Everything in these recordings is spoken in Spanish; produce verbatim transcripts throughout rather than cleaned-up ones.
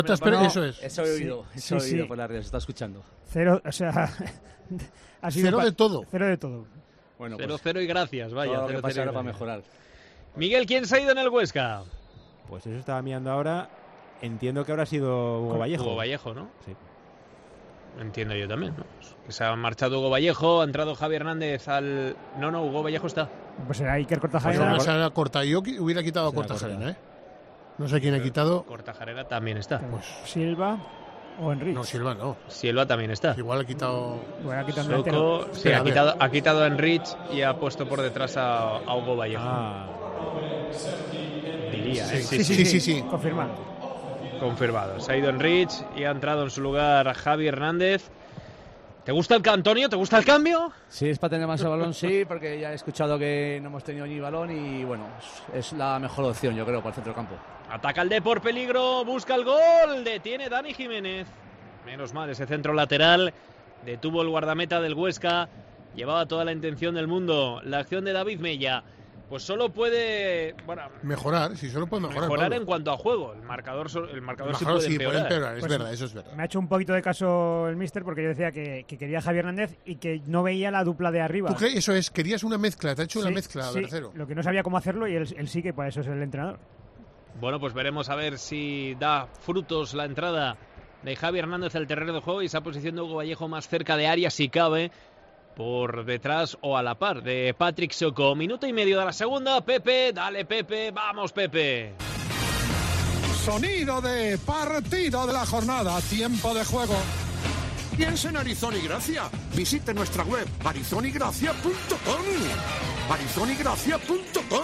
Pero no, eso es. Eso he oído, Sí, eso sí, he oído sí. por la red, se está escuchando. Cero, o sea... ha sido Cero pa- de todo. Cero de todo. Bueno, Cero, pues, cero y gracias, vaya. todo lo cero, que pasa cero y ahora para gracias. mejorar. Miguel, ¿quién se ha ido en el Huesca? Pues eso estaba mirando ahora. Entiendo que habrá sido Hugo Vallejo. Hugo Vallejo, ¿no? Sí. Entiendo yo también, ¿no? Que se ha marchado Hugo Vallejo, ha entrado Javi Hernández al... No, no, Hugo Vallejo está. Pues será Iker Pues Kortajarena. no se ha cortado. Yo qui- hubiera quitado a Se la Kortajarena, corta. ¿eh? No sé quién ha quitado. Cortajarena también está. Pues, Silva o Enrique. no, Silva no. Silva también está. Igual ha quitado. Bueno, aquí también delantero. Soco, sí, Espera, ha a ver. quitado, ha quitado a Enrich y ha puesto por detrás a, a Hugo Vallejo. Ah, Diría, ¿eh? Sí, sí, sí, sí. Confirmado. Confirmado. Se ha ido Enrich y ha entrado en su lugar Javi Hernández. ¿Te gusta el ca- Antonio? ¿Te gusta el cambio? Sí, es para tener más el balón, sí, porque ya he escuchado que no hemos tenido ni balón y bueno, es, es la mejor opción, yo creo, para el centro campo. Ataca el D por peligro, busca el gol, detiene Dani Jiménez. Menos mal, ese centro lateral detuvo el guardameta del Huesca. Llevaba toda la intención del mundo. La acción de David Mella, pues solo puede, bueno, Mejorar, si solo puede mejorar. mejorar Pablo. en cuanto a juego. El marcador, so- el marcador sí Mejorar, puede sí, puede empeorar. empeorar, es Pues verdad, eso es verdad. Me ha hecho un poquito de caso el míster porque yo decía que, que quería a Javi Hernández y que no veía la dupla de arriba. ¿Tú crees? Eso es, querías una mezcla, te ha hecho una Sí, mezcla, sí, Bercero. lo que no sabía cómo hacerlo y él, él sí que por eso es el entrenador. Bueno, pues veremos a ver si da frutos la entrada de Javi Hernández al terreno de juego y esa posición de Hugo Vallejo más cerca de área si cabe, por detrás o a la par de Patrick Soco. Minuto y medio de la segunda. Pepe, dale Pepe, vamos Pepe. Sonido de partido de la jornada, tiempo de juego. Piensa en Arizona y Gracia. Visite nuestra web arizona y gracia punto com. arizona y gracia punto com.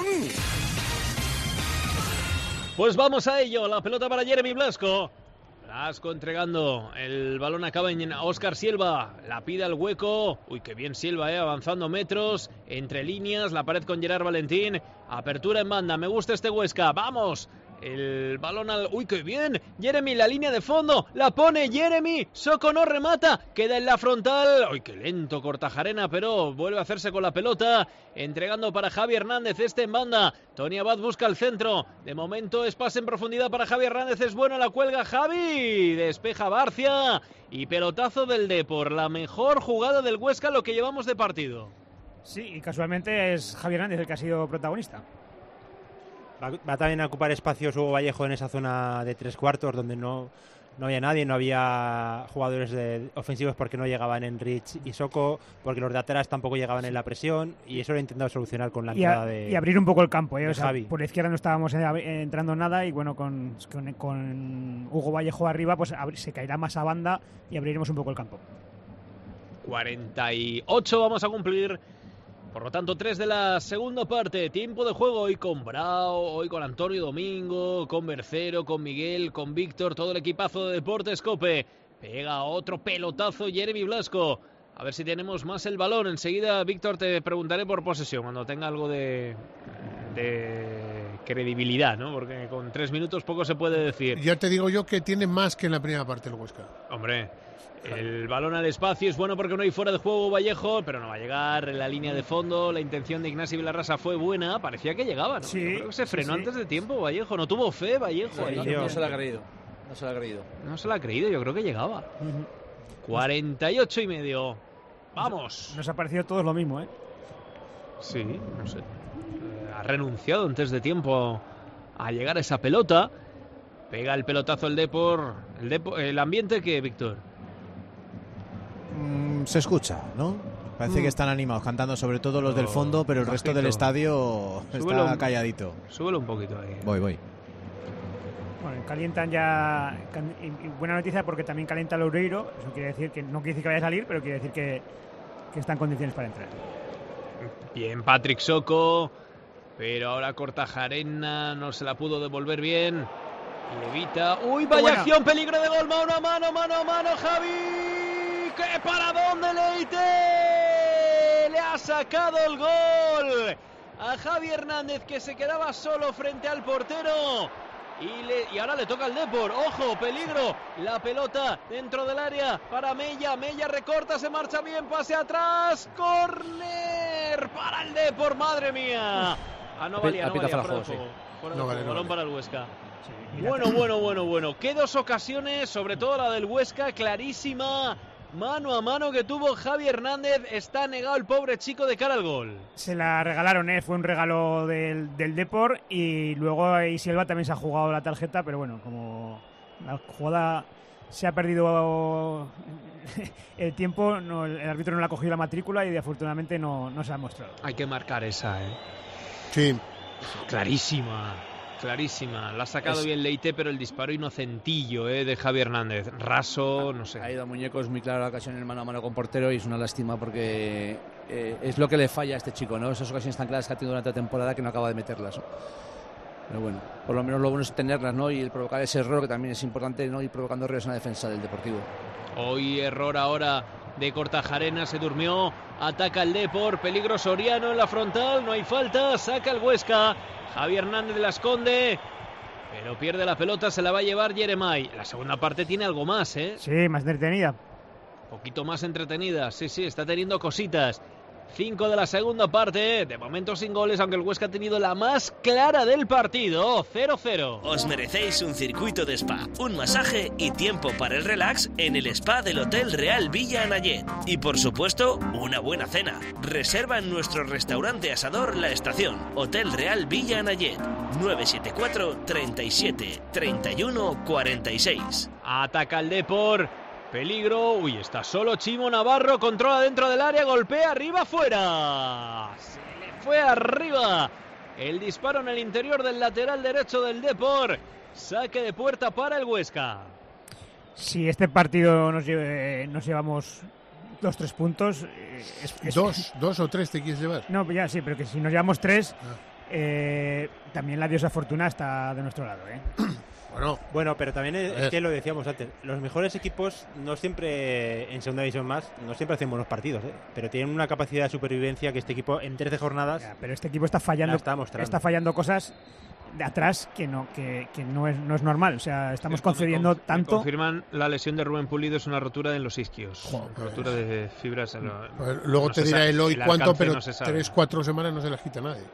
Pues vamos a ello, la pelota para Jeremy Blasco. Blasco entregando, el balón acaba en Óscar Silva, la pide al hueco, uy qué bien Silva, eh, avanzando metros, entre líneas, la pared con Gerard Valentín, apertura en banda, me gusta este Huesca, vamos, el balón al... uy qué bien, Jeremy la línea de fondo, la pone Jeremy, Soco no remata, queda en la frontal, uy qué lento Kortajarena, pero vuelve a hacerse con la pelota, entregando para Javi Hernández, este en banda, Tony Abad busca el centro, de momento es pase en profundidad para Javi Hernández, es bueno, la cuelga Javi, despeja Barcia y pelotazo del Depor, la mejor jugada del Huesca lo que llevamos de partido. Sí, y casualmente es Javi Hernández el que ha sido protagonista. va, va también a ocupar espacios Hugo Vallejo en esa zona de tres cuartos donde no, no había nadie, no había jugadores de, ofensivos porque no llegaban Enrich y Soco, porque los de atrás tampoco llegaban en la presión y eso lo he intentado solucionar con la Y, a- entrada de y abrir un poco el campo, ¿eh? de O sea, Javi. por la izquierda no estábamos eh, entrando nada y bueno, con, con, con Hugo Vallejo arriba pues abri- se caerá más a banda y abriremos un poco el campo. cuarenta y ocho vamos a cumplir. Por lo tanto, tres de la segunda parte. Tiempo de juego hoy con Brao, hoy con Antonio Domingo, con Bercero, con Miguel, con Víctor, todo el equipazo de Deportes Cope. Pega otro pelotazo Jeremy Blasco. A ver si tenemos más el balón. Enseguida, Víctor, te preguntaré por posesión, cuando tenga algo de, de credibilidad, ¿no? Porque con tres minutos poco se puede decir. Ya te digo yo que tiene más que en la primera parte el Huesca. Hombre, el balón al espacio es bueno porque no hay fuera de juego Vallejo, pero no va a llegar en la línea de fondo. La intención de Ignasi Vilarrasa fue buena, parecía que llegaba, ¿no? Sí, Yo creo que se sí, frenó sí. antes de tiempo Vallejo, no tuvo fe Vallejo. No, ahí. no, no se lo ha creído. No se lo ha creído. No se la ha creído, yo creo que llegaba. cuarenta y ocho y medio. Vamos. Nos ha parecido todos lo mismo, ¿eh? Sí, no sé. Eh, Ha renunciado antes de tiempo a llegar a esa pelota. Pega el pelotazo el Depor. El, Depor, el ambiente que, Víctor. Mm, se escucha, ¿no? Parece Mm. que están animados, cantando sobre todo los del Oh, fondo, pero el resto bajito. del estadio Súbelo está un- calladito. Súbelo un poquito ahí. Voy, voy. Bueno, calientan ya. can- y, y buena noticia porque también calienta el Loureiro. Eso quiere decir que no quiere decir que vaya a salir, pero quiere decir que, que está en condiciones para entrar. Bien, Patrick Soco. Pero ahora Kortajarena no se la pudo devolver bien. Levita. ¡Uy, vaya buena. acción! Peligro de gol. Mano a mano, mano a mano, Javi. ¡Qué paradón de Leite! Le ha sacado el gol a Javi Hernández, que se quedaba solo frente al portero. Y, le, y ahora le toca al Depor. ¡Ojo! ¡Peligro! La pelota dentro del área para Mella. Mella recorta, se marcha bien, pase atrás. ¡Córner! Para el Depor, madre mía. Ah, no Pi- valía, no apita valía. Farajo, Fuera de sí. juego. Fuera de No juego. vale, no Balón vale. para el Huesca. Sí, Bueno, bueno, bueno, bueno. Qué dos ocasiones, sobre todo la del Huesca, clarísima. Mano a mano que tuvo Javi Hernández. Está negado el pobre chico de cara al gol. Se la regalaron, ¿eh? Fue un regalo del, del Depor y luego ahí Silva también se ha jugado la tarjeta, pero bueno, como la jugada se ha perdido el tiempo, no, el árbitro no le ha cogido la matrícula y afortunadamente no, no se ha mostrado. Hay que marcar esa, ¿eh? Sí. Clarísima. Clarísima, la ha sacado Es... bien Leite, pero el disparo inocentillo eh, de Javi Hernández. Raso, no sé. Ha ido a muñecos muy clara la ocasión en el mano a mano con portero y es una lástima porque eh, es lo que le falla a este chico, ¿no? Esas ocasiones tan claras que ha tenido durante la temporada que no acaba de meterlas, ¿no? Pero bueno, por lo menos lo bueno es tenerlas, ¿no? Y el provocar ese error que también es importante, ¿no? Ir provocando errores en la defensa del Deportivo. Hoy error ahora de Kortajarena, se durmió, ataca el Depor, peligro Soriano en la frontal, no hay falta, saca el Huesca. Javi Hernández la esconde, pero pierde la pelota, se la va a llevar Yeremay. La segunda parte tiene algo más, ¿eh? Sí, más entretenida. Poquito más entretenida, sí, sí, está teniendo cositas. Cinco de la segunda parte, de momento sin goles, aunque el Huesca ha tenido la más clara del partido, cero cero. Os merecéis un circuito de spa, un masaje y tiempo para el relax en el spa del Hotel Real Villa Anayet. Y por supuesto, una buena cena. Reserva en nuestro restaurante asador La Estación, Hotel Real Villa Anayet, nueve siete cuatro, treinta y siete, treinta y uno, cuarenta y seis. Ataca el Depor. Peligro, uy, está solo Chimo Navarro, controla dentro del área, golpea arriba, fuera. Se le fue arriba. El disparo en el interior del lateral derecho del Depor. Saque de puerta para el Huesca. Si este partido nos, lleve, nos llevamos dos, tres puntos... Eh, es, es, ¿Dos? ¿Dos o tres te quieres llevar? No, ya sí, pero que si nos llevamos tres, ah. eh, también la diosa Fortuna está de nuestro lado, ¿eh? Bueno, bueno, pero también es, es que lo decíamos antes, los mejores equipos no siempre, en segunda división más, no siempre hacen buenos partidos, ¿eh? Pero tienen una capacidad de supervivencia que este equipo en trece jornadas... Ya, pero este equipo está fallando, está, está fallando cosas de atrás que no que, que no, es, no es normal, o sea, estamos Esto concediendo me, tanto... Me confirman, la lesión de Rubén Pulido es una rotura en los isquios, Joder. rotura de fibras... En lo, pues luego no te dirá el hoy el cuánto, pero no tres, cuatro semanas no se la quita nadie.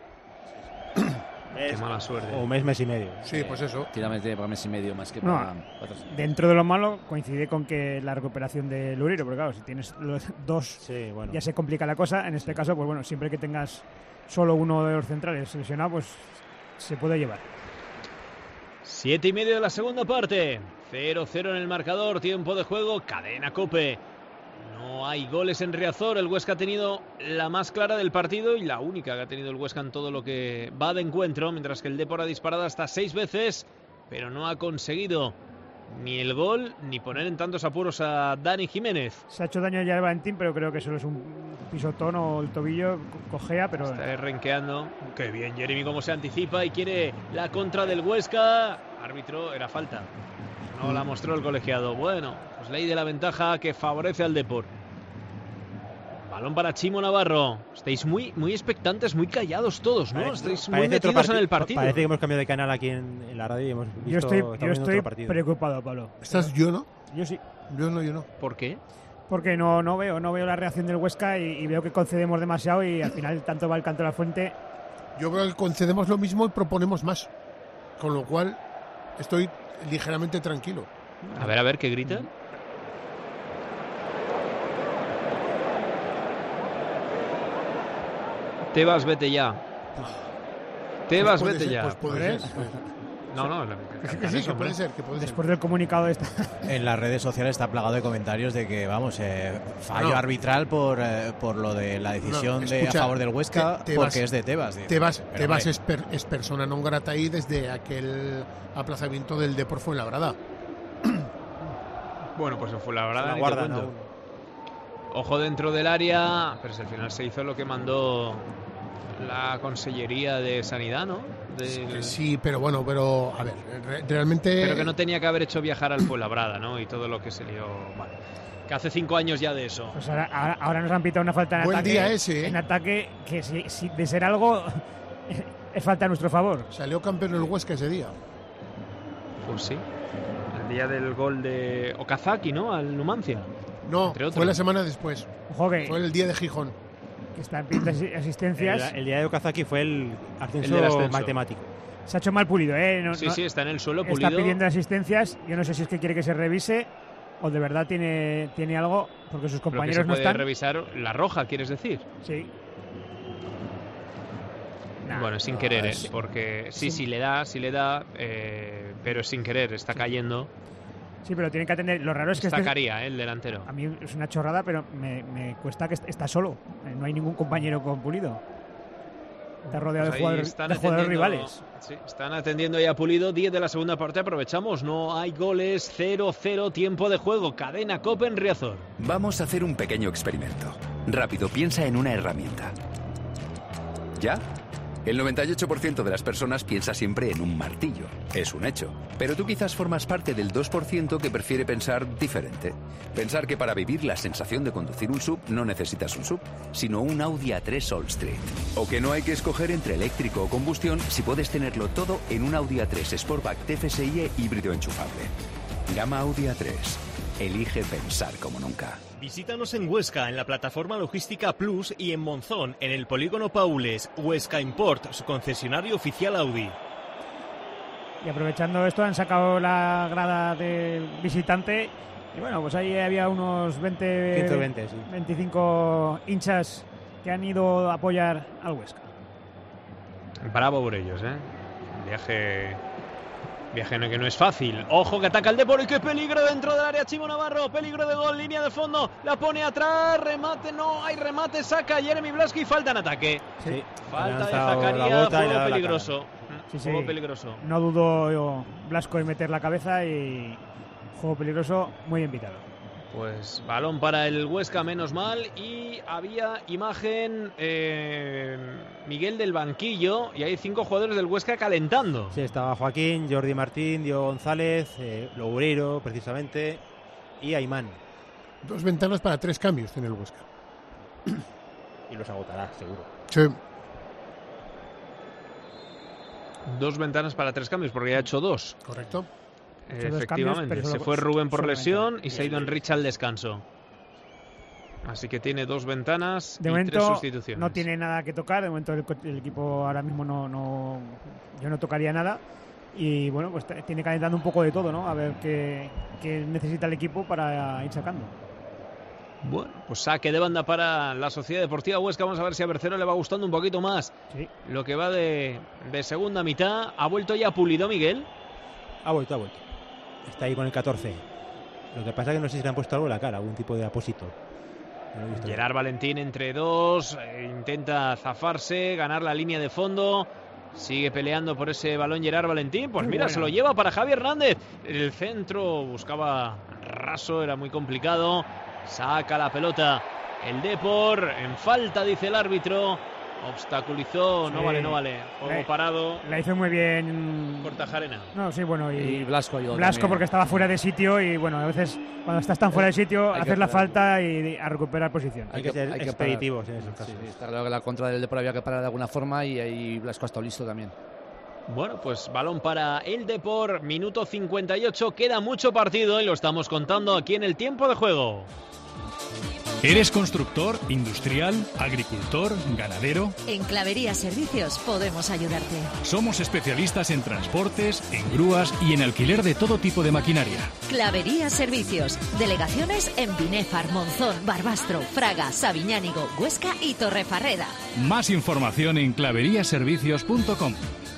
Qué mala suerte. O un mes, mes y medio. Sí, eh, pues eso. Tírame para mes y medio más que no, para... Dentro de lo malo coincide con que la recuperación de Lureiro, porque claro, si tienes los dos sí, bueno. ya se complica la cosa. En este caso, pues bueno, siempre que tengas solo uno de los centrales lesionado, pues se puede llevar. Siete y medio de la segunda parte. cero cero en el marcador, tiempo de juego, cadena COPE. No hay goles en Riazor. El Huesca ha tenido la más clara del partido y la única que ha tenido el Huesca en todo lo que va de encuentro, mientras que el Depor ha disparado hasta seis veces, pero no ha conseguido ni el gol ni poner en tantos apuros a Dani Jiménez. Se ha hecho daño ya el Valentín, pero creo que solo es un pisotón o el tobillo cojea, pero... Está renqueando. Qué bien Jeremy cómo se anticipa y quiere la contra del Huesca. Árbitro, era falta. No la mostró el colegiado. Bueno, pues ley de la ventaja que favorece al Depor. Balón para Chimo Navarro. Estáis muy, muy expectantes, muy callados todos, ¿no? Parece, Estáis muy metidos en el partido. Parece que hemos cambiado de canal aquí en, en la radio y hemos visto... Yo estoy, yo estoy otro partido. preocupado, Pablo. ¿Estás yo, no? Yo sí. Yo no, yo no. ¿Por qué? Porque no, no veo, no veo la reacción del Huesca y, y veo que concedemos demasiado y al final tanto va el canto de la fuente. Yo creo que concedemos lo mismo y proponemos más. Con lo cual estoy ligeramente tranquilo. A ver, a ver, ¿qué grita? Tebas, vete ya. Tebas, pues vete ser, ya. Pues puede ser. No, no, que sí, que puede ser, que puede Después ser. del comunicado de esta... En las redes sociales está plagado de comentarios de que, vamos, eh, fallo no. arbitral por, eh, por lo de la decisión no, escucha, de a favor del Huesca te, te porque vas, es de Tebas. Dice. Tebas, Tebas es, per, es persona non grata ahí desde aquel aplazamiento del Depor Fuenlabrada. Bueno, pues fue la verdad. Guarda, no. Ojo dentro del área, pero si al final se hizo lo que mandó la Consellería de Sanidad, ¿no? De... Sí, pero bueno, pero a ver, re- realmente... Pero que no tenía que haber hecho viajar al Fuenlabrada, ¿no? Y todo lo que se lió... Vale. Que hace cinco años ya de eso. Pues ahora, ahora, ahora nos han pitado una falta en Buen ataque. día ese, ¿eh? En ataque que si, si de ser algo es falta a nuestro favor. Salió campeón el Huesca ese día. Pues sí. El día del gol de Okazaki, ¿no? Al Numancia. No, fue la semana después. Ojo que... Fue el día de Gijón. Que está en pie de asistencias. El, el día de Okazaki fue el ascenso, el ascenso matemático. Se ha hecho mal Pulido, ¿eh? No, sí, no, sí, está en el suelo Pulido. Está pidiendo asistencias. Yo no sé si es que quiere que se revise o de verdad tiene, tiene algo, porque sus compañeros Pero que se no puede están. revisar la roja, ¿quieres decir? Sí. Nah, bueno, sin no, querer, ¿eh? Porque sí, sí, sí le da, sí le da, eh, pero sin querer, está cayendo. Sí, pero tienen que atender. Lo raro es que Destacaría este, el delantero. A mí es una chorrada, pero me, me cuesta que está solo. No hay ningún compañero con Pulido. Está rodeado pues de, jugadores, de jugadores rivales. Sí, están atendiendo ya a Pulido. diez de la segunda parte. Aprovechamos. No hay goles. cero cero tiempo de juego. Cadena Cope en Riazor. Vamos a hacer un pequeño experimento. Rápido, piensa en una herramienta. ¿Ya? El noventa y ocho por ciento de las personas piensa siempre en un martillo. Es un hecho. Pero tú quizás formas parte del dos por ciento que prefiere pensar diferente. Pensar que para vivir la sensación de conducir un sub no necesitas un sub, sino un Audi A tres All Street. O que no hay que escoger entre eléctrico o combustión si puedes tenerlo todo en un Audi A tres Sportback T F S I E híbrido enchufable. Gama Audi A tres. Elige pensar como nunca. Visítanos en Huesca, en la plataforma logística Plus, y en Monzón, en el polígono Paules. Huesca Import, su concesionario oficial Audi. Y aprovechando esto, han sacado la grada de visitante. Y bueno, pues ahí había unos veinte, quince, veinte, sí. veinticinco hinchas que han ido a apoyar al Huesca. Bravo por ellos, ¿eh? Viaje... Viaje que no es fácil. Ojo que ataca el Depor y qué peligro dentro del área. Chimo Navarro, peligro de gol, línea de fondo, la pone atrás, remate, no hay remate, saca Jeremy Blasco y falta en ataque. Sí. Falta de Zacarías, juego peligroso. Sí, sí. Juego peligroso. No dudo yo, Blasco en meter la cabeza y juego peligroso, muy bien pitado. Pues balón para el Huesca, menos mal, y había imagen eh, Miguel del banquillo y hay cinco jugadores del Huesca calentando. Sí, estaba Joaquín, Jordi Martín, Diego González, eh, Logureiro precisamente y Aymán. Dos ventanas para tres cambios tiene el Huesca. Y los agotará, seguro. Sí. Dos ventanas para tres cambios porque ya ha hecho dos. Correcto. Efectivamente, cambios, se fue Rubén por lesión y se ha ido Enrique al descanso. Así que tiene dos ventanas de y momento, tres sustituciones. No tiene nada que tocar, de momento el, el equipo ahora mismo no, no, yo no tocaría nada. Y bueno, pues tiene calentando un poco de todo, ¿no? A ver qué, qué necesita el equipo para ir sacando. Bueno, pues saque de banda para la Sociedad Deportiva Huesca. Vamos a ver si a Bercero le va gustando un poquito más sí. Lo que va de, de segunda mitad. Ha vuelto ya Pulido, Miguel. Ha vuelto, ha vuelto. Está ahí con el catorce. Lo que pasa es que no sé si le han puesto algo en la cara, algún tipo de apósito. No Gerard Valentín entre dos, eh, intenta zafarse, ganar la línea de fondo. Sigue peleando por ese balón Gerard Valentín. Pues muy mira, bueno. Se lo lleva para Javi Hernández. El centro buscaba raso, era muy complicado. Saca la pelota el Depor. En falta, dice el árbitro. Obstaculizó, sí. no vale, no vale. Juego la, parado. La hizo muy bien Cortajarena. No, sí, bueno, y, y Blasco, yo Blasco también. Porque estaba fuera de sitio y bueno, a veces cuando estás tan fuera de sitio, hacer la falta y a recuperar posición. Hay, hay que ser hay expeditivos que en esos casos. Sí, está claro que la contra del Depor había que parar de alguna forma y ahí Blasco ha estado listo también. Bueno, pues balón para el Depor, minuto cincuenta y ocho, queda mucho partido y lo estamos contando aquí en el tiempo de juego. ¿Eres constructor, industrial, agricultor, ganadero? En Clavería Servicios podemos ayudarte. Somos especialistas en transportes, en grúas y en alquiler de todo tipo de maquinaria. Clavería Servicios. Delegaciones en Binéfar, Monzón, Barbastro, Fraga, Sabiñánigo, Huesca y Torrefarreda. Más información en clavería servicios punto com.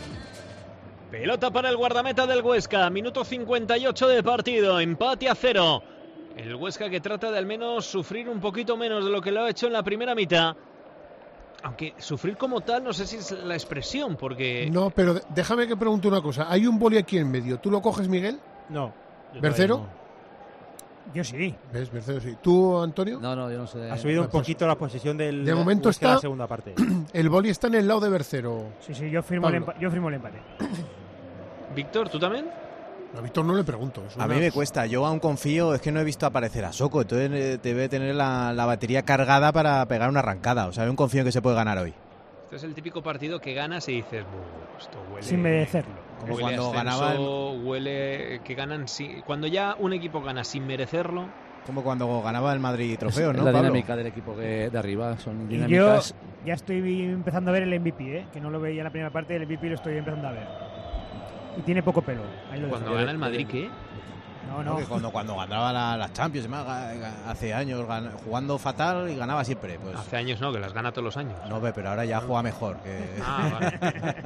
Pelota para el guardameta del Huesca, minuto cincuenta y ocho de partido, empate a cero. El Huesca que trata de al menos sufrir un poquito menos de lo que lo ha hecho en la primera mitad. Aunque sufrir como tal no sé si es la expresión, porque... No, pero déjame que pregunte una cosa. Hay un boli aquí en medio. ¿Tú lo coges, Miguel? No. ¿Bercero? No. Yo sí. ¿Ves? Bercero sí. ¿Tú, Antonio? No, no, yo no sé. Ha subido un poquito la posición del de momento Huesca está en la segunda parte. El boli está en el lado de Bercero. Sí, sí, yo firmo, el, empa- yo firmo el empate. Víctor, ¿tú también? A Víctor no le pregunto. A mí me cuesta, yo aún confío, es que no he visto aparecer a Soko, entonces debe tener la, la batería cargada para pegar una arrancada, o sea, aún confío en que se puede ganar hoy. Este es el típico partido que ganas y dices, esto huele... Sin merecerlo. Como huele cuando ascenso, ganaban... Huele que ganan... Si, cuando ya un equipo gana sin merecerlo... Como cuando ganaba el Madrid trofeo, es ¿no, la Pablo? dinámica del equipo que de arriba, son Y dinámicas... yo ya estoy empezando a ver el M V P, ¿eh? Que no lo veía en la primera parte, el M V P lo estoy empezando a ver. Y tiene poco pelo. Ahí lo Cuando dejo. gana el Madrid, ¿qué? No, no. Que cuando, cuando ganaba la- las Champions, además, ga- hace años, gan- jugando fatal y ganaba siempre. Pues, Hace años no, que las gana todos los años. no ve, pero ahora ya juega mejor. Que... Ah, vale.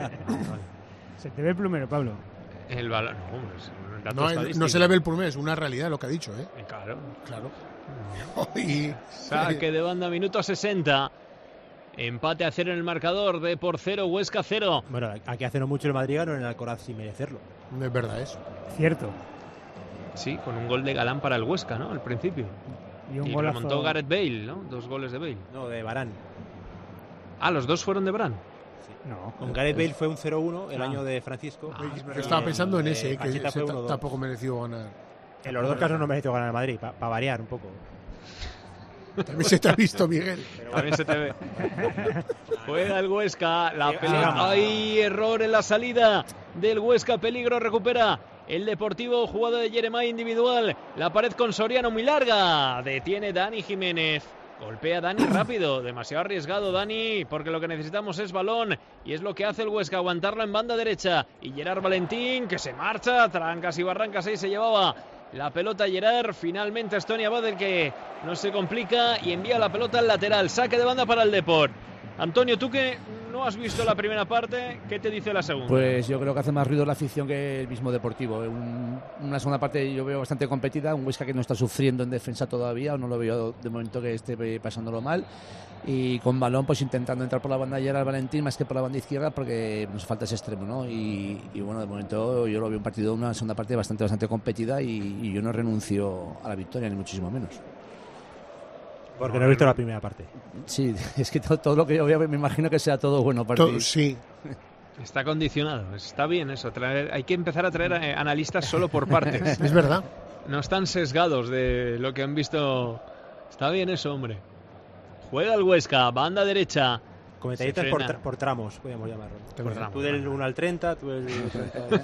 Se te ve el plumero, Pablo. El balón. No, hombre, es un dato No, estadístico. no se le ve el pulmón, es una realidad lo que ha dicho, ¿eh? Eh, Claro. Claro. Y... Saque de banda, minuto sesenta. Empate a cero en el marcador, de por cero, Huesca cero. Bueno, aquí hace no mucho el Madrid ganó en el Alcoraz sin merecerlo. No es verdad eso. Cierto. Sí, con un gol de Galán para el Huesca, ¿no? Al principio. Y un Y golazo. remontó Gareth Bale, ¿no? Dos goles de Bale. No, de Varane. Ah, los dos fueron de Bran. No. Con Gareth Bale fue un cero uno el Ah. año de Francisco. Ah, es Yo verdad. estaba pensando en Eh, ese, eh, que Pacheta ese fue ta- uno dos. tampoco mereció ganar. En los dos casos no mereció ganar el Madrid, para variar un poco. También se te ha visto, Miguel. También se te ve. Juega el Huesca, la Sí, pelota. ah. Hay error en la salida del Huesca, peligro, recupera el Deportivo, jugada de Jeremai individual. La pared con Soriano muy larga. Detiene Dani Jiménez. Golpea Dani rápido, demasiado arriesgado Dani, porque lo que necesitamos es balón, y es lo que hace el Huesca, aguantarlo en banda derecha. Y Gerard Valentín, que se marcha, trancas y barrancas, ahí se llevaba la pelota Gerard. Finalmente Estonia Badel, que no se complica y envía la pelota al lateral. Saque de banda para el Depor. Antonio, tú que no has visto la primera parte, ¿qué te dice la segunda? Pues yo creo que hace más ruido la afición que el mismo Deportivo. Un- una segunda parte yo veo bastante competida, un Huesca que no está sufriendo en defensa todavía, o no lo veo de momento que esté pasándolo mal. Y con balón, pues intentando entrar por la banda Gerard Valentín más que por la banda izquierda, porque nos falta ese extremo, ¿no? Y, y bueno, de momento yo lo veo un partido, una segunda parte bastante, bastante competida, y, y yo no renuncio a la victoria, ni muchísimo menos. Porque no he visto la primera parte. Sí, es que todo, todo lo que yo veo me imagino que sea todo bueno partido. To- sí. Está condicionado, está bien eso. Traer, hay que empezar a traer eh, analistas solo por partes. Es verdad. No están sesgados de lo que han visto. Está bien eso, hombre. Juega el Huesca, banda derecha. Comentaritas Se por, frena. tra- por tramos, podríamos llamarlo. Por tramos, Tú del vale. uno al treinta, tú del treinta.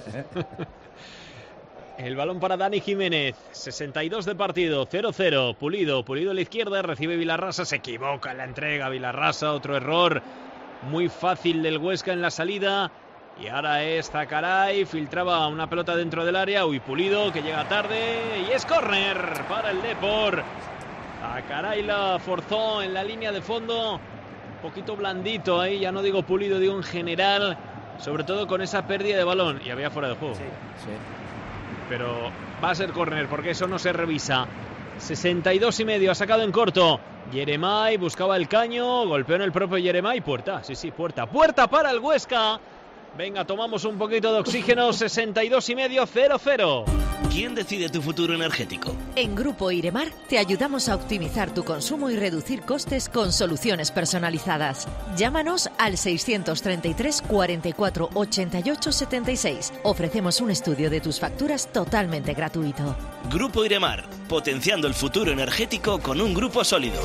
El balón para Dani Jiménez. sesenta y dos de partido, cero cero. Pulido, Pulido a la izquierda, recibe Vilarrasa, se equivoca en la entrega. Vilarrasa, otro error muy fácil del Huesca en la salida. Y ahora es Zakaray, filtraba una pelota dentro del área. Uy, Pulido, que llega tarde. Y es córner para el Depor. Zakaray la forzó en la línea de fondo. Un poquito blandito ahí, ya no digo Pulido, digo en general. Sobre todo con esa pérdida de balón. Y había fuera de juego. Sí. Pero va a ser córner porque eso no se revisa. sesenta y dos y medio, ha sacado en corto. Jeremai buscaba el caño, golpeó en el propio Jeremai. Puerta, sí, sí, puerta. Puerta para el Huesca. Venga, tomamos un poquito de oxígeno. sesenta y dos y medio, cero cero. ¿Quién decide tu futuro energético? En Grupo Iremar te ayudamos a optimizar tu consumo y reducir costes con soluciones personalizadas. Llámanos al seiscientos treinta y tres, cuarenta y cuatro, ochenta y ocho, setenta y seis. Ofrecemos un estudio de tus facturas totalmente gratuito. Grupo Iremar, potenciando el futuro energético con un grupo sólido.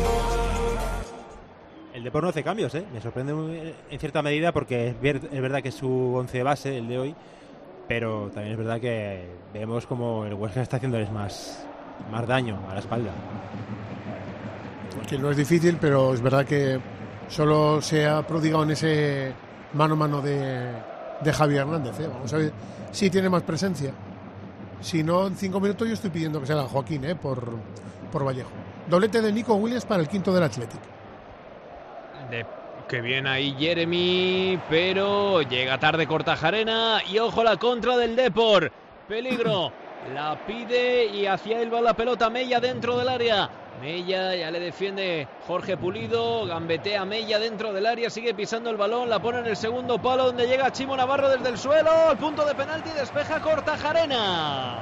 El Depor no hace cambios, ¿eh? Me sorprende muy- en cierta medida porque es, ver- es verdad que es su once de base, el de hoy, pero también es verdad que vemos como el Huesca está haciéndoles más, más daño a la espalda. Que no es difícil, pero es verdad que solo se ha prodigado en ese mano a mano de, de Javi Hernández, ¿eh? Vamos a ver si tiene más presencia. Si no, en cinco minutos yo estoy pidiendo que se haga Joaquín, ¿eh? por, por Vallejo. Doblete de Nico Williams para el quinto del Athletic. De, que bien ahí Jeremy, pero llega tarde Kortajarena. Y ojo la contra del Depor. Peligro. La pide y hacia él va la pelota. Mella dentro del área. Mella ya le defiende Jorge Pulido. Gambetea Mella dentro del área. Sigue pisando el balón. La pone en el segundo palo donde llega Chimo Navarro desde el suelo. Al punto de penalti despeja Kortajarena.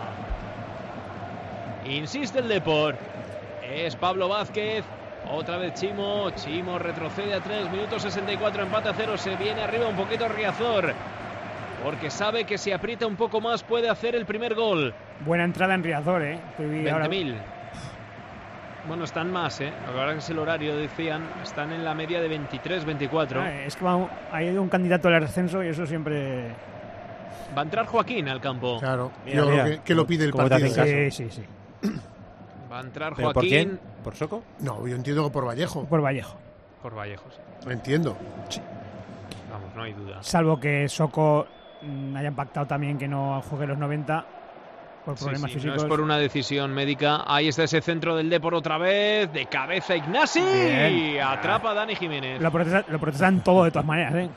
Insiste el Depor. Es Pablo Vázquez. Otra vez Chimo. Chimo retrocede a tres. Minutos sesenta y cuatro. Empate a cero. Se viene arriba un poquito Riazor. Porque sabe que si aprieta un poco más puede hacer el primer gol. Buena entrada en Riazor, ¿eh? Que vi ahora- veinte mil. Bueno, están más, ¿eh? Ahora que es el horario, decían, están en la media de veintitrés, veinticuatro. Ah, es que va, hay un candidato al ascenso y eso siempre... Va a entrar Joaquín al campo. Claro, Mira, yo mira, creo que, que lo pide el cómo te partido. hacen Sí, caso. sí, sí. Va a entrar ¿Pero Joaquín. por quién? ¿Por Soco? No, yo entiendo que por Vallejo. Por Vallejo. Por Vallejos. Entiendo. Vamos, no hay duda. Salvo que Soco mmm, hayan pactado también que no juegue los noventa por problemas sí, sí, físicos. No es por una decisión médica. Ahí está ese centro del Depor otra vez, de cabeza Ignasi. Bien. Atrapa a Dani Jiménez. Lo, protesta, lo protestan todo de todas maneras, ¿eh?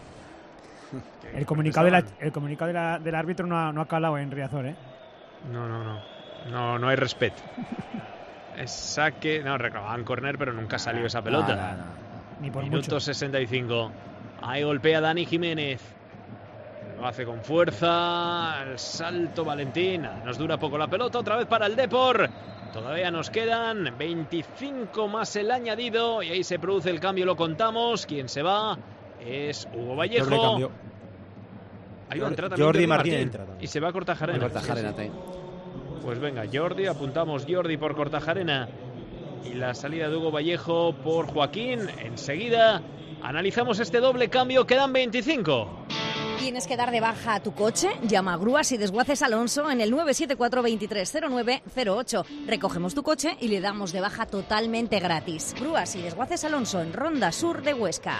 El comunicado, de la, el comunicado de la, del árbitro no ha, no ha calado en Riazor, ¿eh? No, no, no. No, no hay respeto. Es saque. No, reclamaban córner, pero nunca salió esa pelota. No, no, no. Ni por Minuto mucho. sesenta y cinco. Ahí golpea Dani Jiménez. Lo hace con fuerza. El salto Valentín. Nos dura poco la pelota. Otra vez para el Depor. Todavía nos quedan veinticinco más el añadido. Y ahí se produce el cambio, lo contamos. Quien se va es Hugo Vallejo. Ahí va a entrar también Jordi Jordi Martín. Martín. Entra Y se va a Kortajarena. Kortajarena, sí, sí. Pues venga, Jordi, apuntamos Jordi por Kortajarena. Y la salida de Hugo Vallejo por Joaquín. Enseguida analizamos este doble cambio. Quedan veinticinco. ¿Tienes que dar de baja a tu coche? Llama a Grúas y Desguaces Alonso en el nueve siete cuatro, veintitrés cero nueve cero ocho. Recogemos tu coche y le damos de baja totalmente gratis. Grúas y Desguaces Alonso en Ronda Sur de Huesca.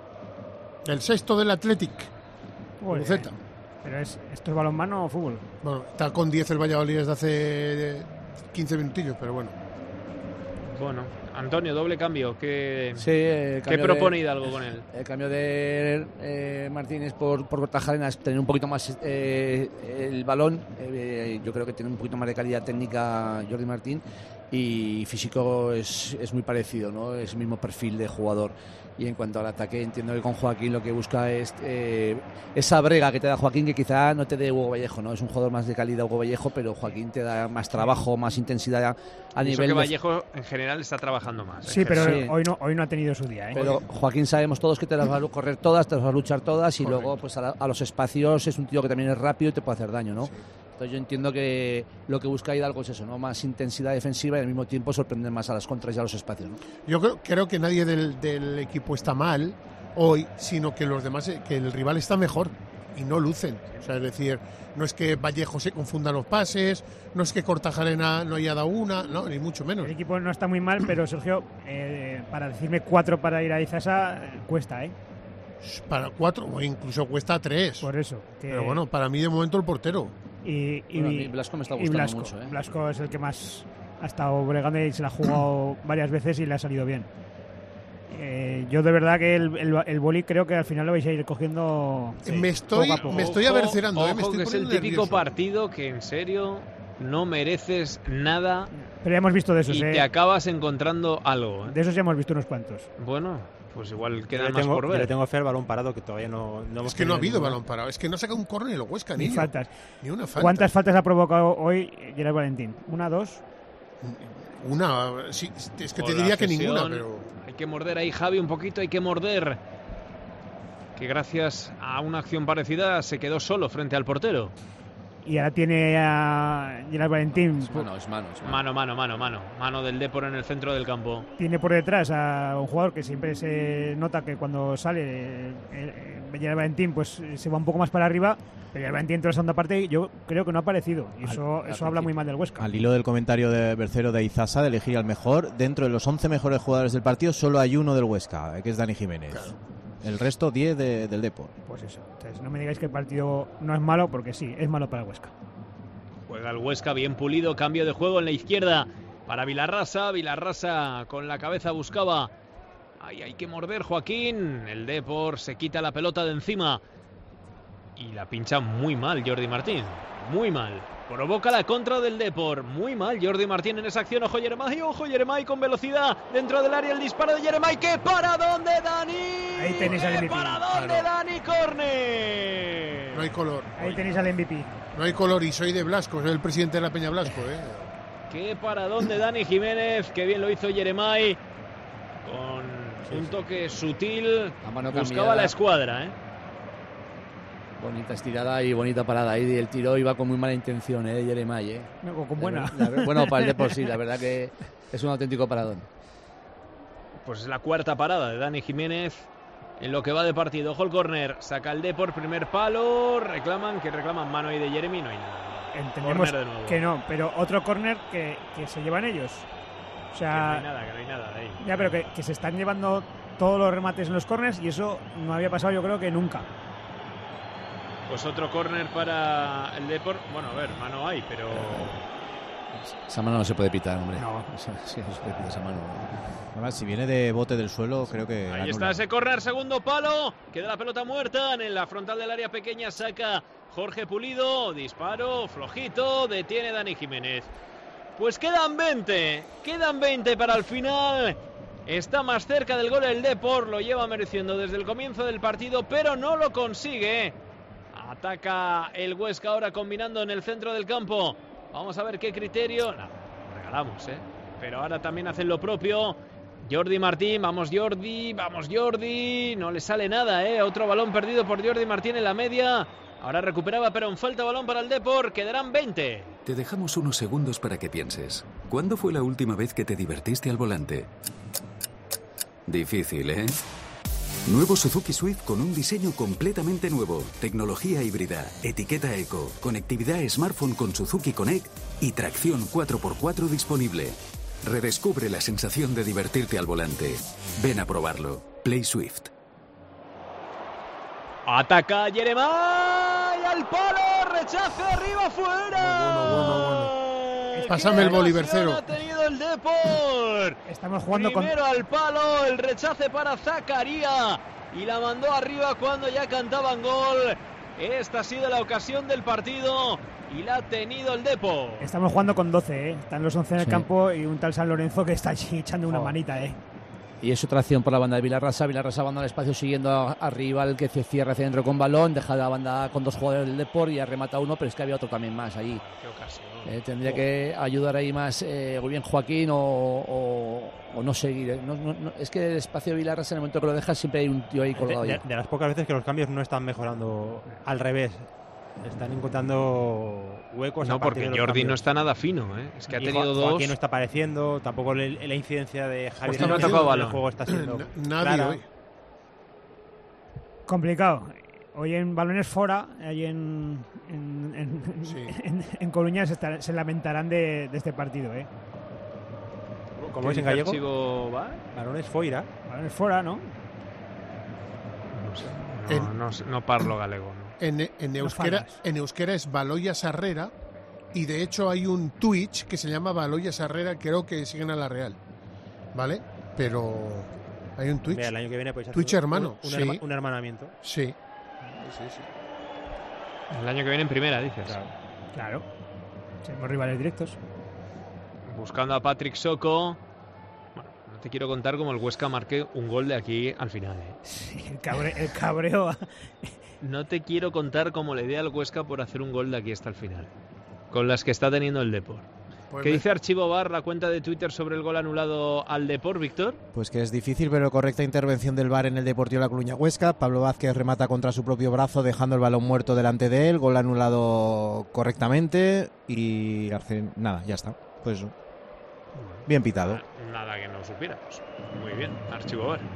El sexto del Athletic. Uy, Buceta. Pero es, ¿esto es balonmano o fútbol? Bueno, está con diez el Valladolid desde hace quince minutillos, pero bueno. Bueno, Antonio, doble cambio. ¿Qué, sí, el ¿qué propone de, Hidalgo con él? El cambio de eh, Martínez por, por Kortajarena es tener un poquito más eh, el balón. Eh, yo creo que tiene un poquito más de calidad técnica Jordi Martín y físico es, es muy parecido, ¿no? Es el mismo perfil de jugador. Y en cuanto al ataque, entiendo que con Joaquín lo que busca es eh, esa brega que te da Joaquín, que quizá no te dé Hugo Vallejo, ¿no? Es un jugador más de calidad Hugo Vallejo, pero Joaquín te da más trabajo, más intensidad a Eso nivel... que Vallejo en general está trabajando más. Sí, pero sí. Hoy, no, hoy no ha tenido su día, ¿eh? Pero Joaquín sabemos todos que te las va a correr todas, te las va a luchar todas y Correcto. Luego pues a, la, a los espacios es un tío que también es rápido y te puede hacer daño, ¿no? Sí. Entonces yo entiendo que lo que busca Hidalgo es eso, ¿no? Más intensidad defensiva y al mismo tiempo sorprender más a las contras y a los espacios, ¿no? Yo creo, creo que nadie del, del equipo está mal hoy, sino que los demás, que el rival está mejor y no lucen. O sea, es decir, no es que Vallejo se confunda los pases, no es que Kortajarena no haya dado una, no, ni mucho menos. El equipo no está muy mal, pero Sergio, eh, para decirme cuatro para ir a Izasa, eh, cuesta, ¿eh? Para cuatro, o incluso cuesta tres. Por eso. Que... Pero bueno, para mí de momento el portero. Y, y, bueno, a mí Blasco me está gustando Blasco, mucho, ¿eh? Blasco es el que más ha estado bregando y se la ha jugado varias veces y le ha salido bien. Eh, yo de verdad que el, el, el boli creo que al final lo vais a ir cogiendo. Sí, me estoy, poco a poco. me estoy avercerando, ojo, ¿eh? Me estoy que es el típico nervioso. partido que en serio no mereces nada. Pero ya hemos visto de esos, y ¿eh? te acabas encontrando algo, ¿eh? De esos ya hemos visto unos cuantos. Bueno, pues igual queda yo más tengo, por ver. Yo le tengo fe al balón parado que todavía no, no hemos Es que no ha habido ninguna. balón parado, es que no ha sacado un córner y lo Huesca, Ni niño. faltas. Ni una falta. ¿Cuántas faltas ha provocado hoy Gerard Valentín? ¿Una, dos? Una, sí, es que Por te diría la que cesión, ninguna, pero... Hay que morder ahí, Javi, un poquito, hay que morder. Que gracias a una acción parecida se quedó solo frente al portero. Y ahora tiene a Gerard Valentín. Es mano, es mano, es mano. Mano, mano, mano, mano. Mano del Depor en el centro del campo. Tiene por detrás a un jugador que siempre se nota que cuando sale eh, eh, Gerard Valentín pues se va un poco más para arriba. Pero Gerard Valentín en la segunda parte yo creo que no ha aparecido. Y eso, al, eso al habla muy mal del Huesca. Al hilo del comentario de Bercero de Izasa de elegir al mejor, dentro de los once mejores jugadores del partido solo hay uno del Huesca, que es Dani Jiménez. Claro. El resto diez de, del Depor. Pues eso. Entonces no me digáis que el partido no es malo, porque sí, es malo para el Huesca. Juega el Huesca bien pulido, cambio de juego en la izquierda para Vilarrasa. Vilarrasa con la cabeza buscaba. Ahí hay que morder, Joaquín. El Depor se quita la pelota de encima. Y la pincha muy mal Jordi Martín. Muy mal. Provoca la contra del Depor. Muy mal Jordi Martín en esa acción. Ojo Yeremay, ojo Yeremay con velocidad. Dentro del área el disparo de Yeremay. ¿Qué para dónde, Dani? Ahí tenéis al M V P. ¿Para dónde, Claro. Dani? Córner. No hay color. Ahí tenéis al M V P. No hay color y soy de Blasco, soy el presidente de la Peña Blasco, ¿eh? ¿Qué para dónde, Dani Jiménez? Qué bien lo hizo Yeremay. Con un toque sutil. La mano Buscaba cambiada. la escuadra, ¿eh? Bonita estirada y bonita parada ahí. El tiro iba con muy mala intención, ¿eh? Yeremay, ¿eh? No, con buena. La, la, bueno, para el Depor sí, la verdad que es un auténtico paradón. Pues es la cuarta parada de Dani Jiménez en lo que va de partido. Ojo el córner, saca el Depor, primer palo, reclaman, que reclaman mano ahí de Jeremy, no hay nada. Entendemos Córner de nuevo. que no, pero otro córner que, que se llevan ellos. O Que no hay sea, nada, que no hay nada de ahí. ya, pero que, que se están llevando todos los remates en los córners y eso no había pasado yo creo que nunca. Pues otro córner para el Depor. Bueno, a ver, mano hay, pero... Esa mano no se puede pitar, hombre. No. Esa, sí, no se puede pitar esa mano. Además, si viene de bote del suelo, creo que... Ahí está ese córner, segundo palo. Queda la pelota muerta en la frontal del área pequeña. Saca Jorge Pulido. Disparo, flojito. Detiene Dani Jiménez. Pues quedan veinte. Quedan veinte para el final. Está más cerca del gol el Depor. Lo lleva mereciendo desde el comienzo del partido, pero no lo consigue. Ataca el Huesca ahora combinando en el centro del campo. Vamos a ver qué criterio. No, regalamos, ¿eh? Pero ahora también hacen lo propio. Jordi Martín, vamos Jordi, vamos Jordi. No le sale nada, ¿eh? Otro balón perdido por Jordi Martín en la media. Ahora recuperaba, pero en falta balón para el Depor. Quedarán veinte. Te dejamos unos segundos para que pienses. ¿Cuándo fue la última vez que te divertiste al volante? Difícil, ¿eh? Nuevo Suzuki Swift con un diseño completamente nuevo, tecnología híbrida, etiqueta eco, conectividad smartphone con Suzuki Connect y tracción cuatro por cuatro disponible. Redescubre la sensación de divertirte al volante. Ven a probarlo. Play Swift. Ataca Jeremai al palo, rechace arriba, fuera. Bueno, bueno, bueno. Pásame el bolivercero. Ha tenido el Depor. Estamos jugando Primero con... al palo, el rechace para Zakaria y la mandó arriba cuando ya cantaban gol. Esta ha sido la ocasión del partido y la ha tenido el Depor. Estamos jugando con doce, ¿eh? Están los once en el Sí. campo y un tal San Lorenzo que está allí echando una Oh. manita, ¿eh? Y es otra acción por la banda de Vilarrasa. Vilarrasa abandona el espacio siguiendo a, a rival que se cierra hacia dentro con balón. Deja la banda con dos jugadores del Depor y ya remata uno, pero es que había otro también más allí. Qué ocasión. Eh, tendría Oh. que ayudar ahí más eh, o bien Joaquín o, o, o no seguir. eh. No, no, no, es que el espacio de Vilarrasa, en el momento que lo dejas, siempre hay un tío ahí colgado. De, de, ya. de las pocas veces que los cambios no están mejorando, al revés. Están encontrando huecos. No, a partir porque de los Jordi cambios. no está nada fino, ¿eh? Es que ha Y tenido Jo- dos. Joaquín no está apareciendo, tampoco le- la incidencia de Javier Pues no en ha el- tocado en balón. el juego está siendo Nadie clara. hoy. Complicado. Hoy en balones fuera, ahí en, en, en, Sí. en, en Coruña se, estar- se lamentarán de, de este partido, ¿eh? Como ¿Qué es en dice gallego, Archivo va? balones foira. Balones fuera, ¿no? No sé. No, En- no, sé, no parlo galego, ¿no? En, en, euskera, falas. en euskera es Baloya Sarrera y de hecho hay un Twitch que se llama Baloya Sarrera, creo que siguen a la Real, ¿vale? Pero hay un Twitch. Mira, el año que viene podéis hacer Twitch un- hermano, un, un sí. herma- un hermanamiento. Sí. Sí, sí. El año que viene en primera, dices. Claro. Somos rivales directos. Buscando a Patrick Soko. Bueno, no te quiero contar cómo el Huesca marque un gol de aquí al final, ¿eh? Sí, el, cabre- el cabreo. No te quiero contar cómo le dé al Huesca por hacer un gol de aquí hasta el final. Con las que está teniendo el Depor. Pues ¿Qué me- dice Archivo Bar, la cuenta de Twitter, sobre el gol anulado al Depor, Víctor? Pues que es difícil, pero correcta intervención del V A R en el Deportivo La Coruña Huesca. Pablo Vázquez remata contra su propio brazo, dejando el balón muerto delante de él. Gol anulado correctamente y hace nada, ya está. Pues bien pitado. Nada que no supiéramos. Muy bien, Archivo Bar.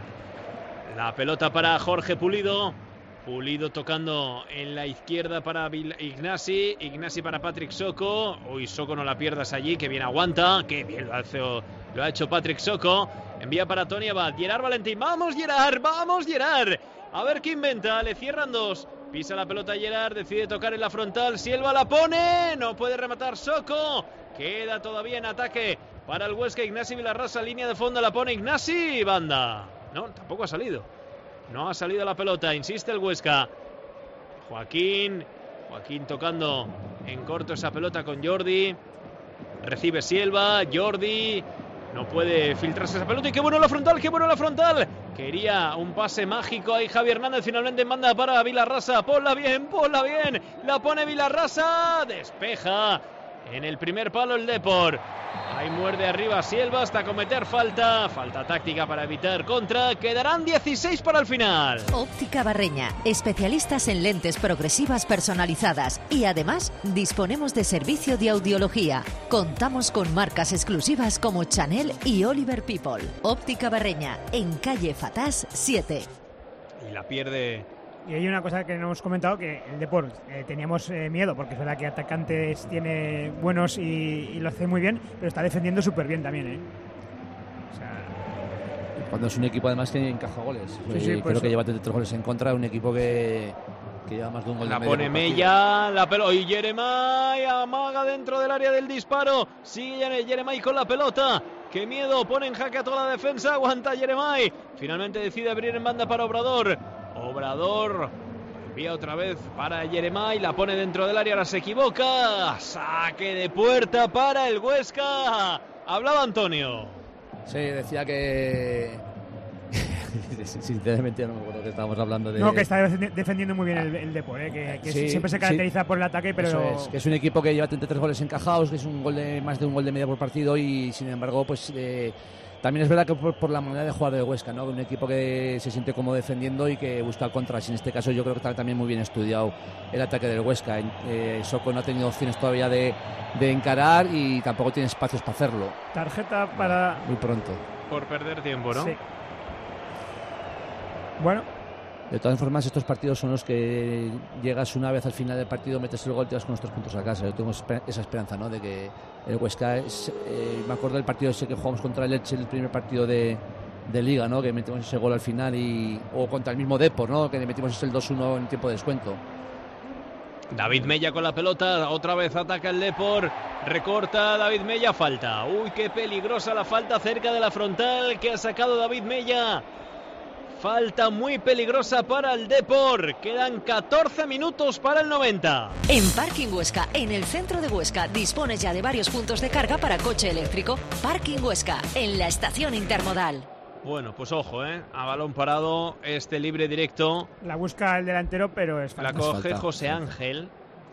La pelota para Jorge Pulido. Pulido tocando en la izquierda para Vil- Ignasi. Ignasi para Patrick Soko. Uy, Soko no la pierdas allí, que bien aguanta. Qué bien lo, hace, lo ha hecho Patrick Soko. Envía para Tony Abad. Gerard Valentín. Vamos, Gerard. Vamos, Gerard. A ver qué inventa. Le cierran dos. Pisa la pelota Gerard. Decide tocar en la frontal. Silva la pone. No puede rematar Soko. Queda todavía en ataque para el Huesca. Ignasi Vilarrasa. Línea de fondo la pone Ignasi. Banda. No, tampoco ha salido. No ha salido la pelota, insiste el Huesca. Joaquín, Joaquín tocando en corto esa pelota con Jordi. Recibe Silva, Jordi. No puede filtrarse esa pelota. Y qué bueno la frontal, qué bueno la frontal. Quería un pase mágico ahí Javi Hernández. Finalmente manda para Vilarrasa. Ponla bien, ponla bien. La pone Vilarrasa. Despeja en el primer palo el Depor. Ahí muerde arriba Silva hasta cometer falta. Falta táctica para evitar contra. Quedarán dieciséis para el final. Óptica Barreña, especialistas en lentes progresivas personalizadas y además disponemos de servicio de audiología. Contamos con marcas exclusivas como Chanel y Oliver People. Óptica Barreña, en calle Fatás siete. Y la pierde. Y hay una cosa que no hemos comentado, que el Depor eh, teníamos eh, miedo, porque es verdad que atacantes tiene buenos y, y lo hace muy bien, pero está defendiendo súper bien también, ¿eh? O sea, Cuando es un equipo además que encaja goles. Sí, sí, creo pues, que lleva treinta y tres goles en contra, un equipo que, que lleva más de un gol La de medio pone por partido. Mella, la pelota y Jeremai amaga dentro del área del disparo. Sigue Jeremai con la pelota. Qué miedo, pone en jaque a toda la defensa, aguanta Jeremai. Finalmente decide abrir en banda para Obrador. Obrador envía otra vez para Jeremai, la pone dentro del área, ahora se equivoca. Saque de puerta para el Huesca. Hablaba Antonio. Sí, decía que... Sinceramente no me acuerdo que estábamos hablando de... No, que está defendiendo muy bien el, el Depor, ¿eh? que, que Sí, siempre se caracteriza sí. por el ataque, pero... Eso es, que es un equipo que lleva treinta y tres goles encajados, que es un gol de más de un gol de media por partido y sin embargo pues eh, también es verdad que por, por la manera de jugar del Huesca, ¿no? Un equipo que se siente como defendiendo y que busca el contras. En este caso yo creo que está también muy bien estudiado el ataque del Huesca. Eh, Soko no ha tenido opciones todavía de, de encarar y tampoco tiene espacios para hacerlo. Tarjeta para... Muy pronto. Por perder tiempo, ¿no? Sí. Bueno. De todas formas, estos partidos son los que llegas una vez al final del partido, metes el gol y te vas con los tres puntos a casa. Yo tengo esa esperanza, ¿no? De que el Huesca es, eh, me acuerdo del partido ese que jugamos contra el Elche, el primer partido de, de Liga, ¿no? Que metimos ese gol al final y o contra el mismo Depor, ¿no? Que le metimos el dos uno en tiempo de descuento. David Mella con la pelota, otra vez ataca el Depor, recorta David Mella, falta. Uy, qué peligrosa la falta cerca de la frontal que ha sacado David Mella. Falta muy peligrosa para el Depor. Quedan catorce minutos para el noventa. En Parking Huesca, en el centro de Huesca, dispones ya de varios puntos de carga para coche eléctrico. Parking Huesca, en la estación intermodal. Bueno, pues ojo, ¿eh? A balón parado, este libre directo. La busca el delantero, pero es falta. La coge José Ángel.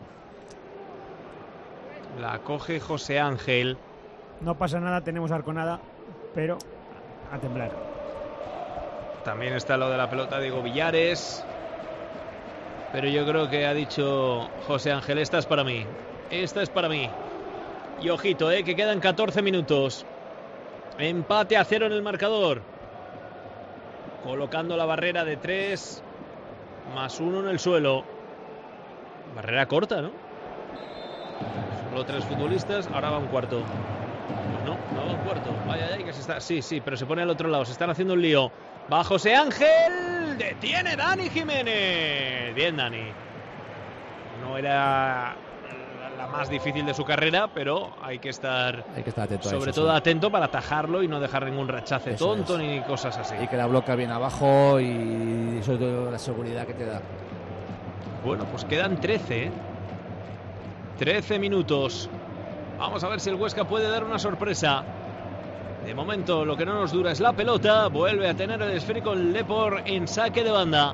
La coge José Ángel. No pasa nada, tenemos arconada, pero a temblar. También está lo de la pelota Diego Villares. Pero yo creo que ha dicho José Ángel, esta es para mí. Esta es para mí. Y ojito, eh, que quedan catorce minutos. Empate a cero en el marcador. Colocando la barrera de tres. Más uno en el suelo. Barrera corta, ¿no? Solo tres futbolistas. Ahora va un cuarto. No, no va un cuarto. Vaya, vaya, que se está... Sí, sí, pero se pone al otro lado. Se están haciendo un lío. Va José Ángel. Detiene Dani Jiménez. Bien, Dani. No era la más difícil de su carrera, pero hay que estar, hay que estar atento a sobre eso, todo sí. atento para atajarlo y no dejar ningún rechace Eso tonto es. ni cosas así. Y que la bloca bien abajo y sobre todo la seguridad que te da. Bueno, pues quedan trece. ¿eh? trece minutos. Vamos a ver si el Huesca puede dar una sorpresa. De momento lo que no nos dura es la pelota. Vuelve a tener el esférico el Depor en saque de banda.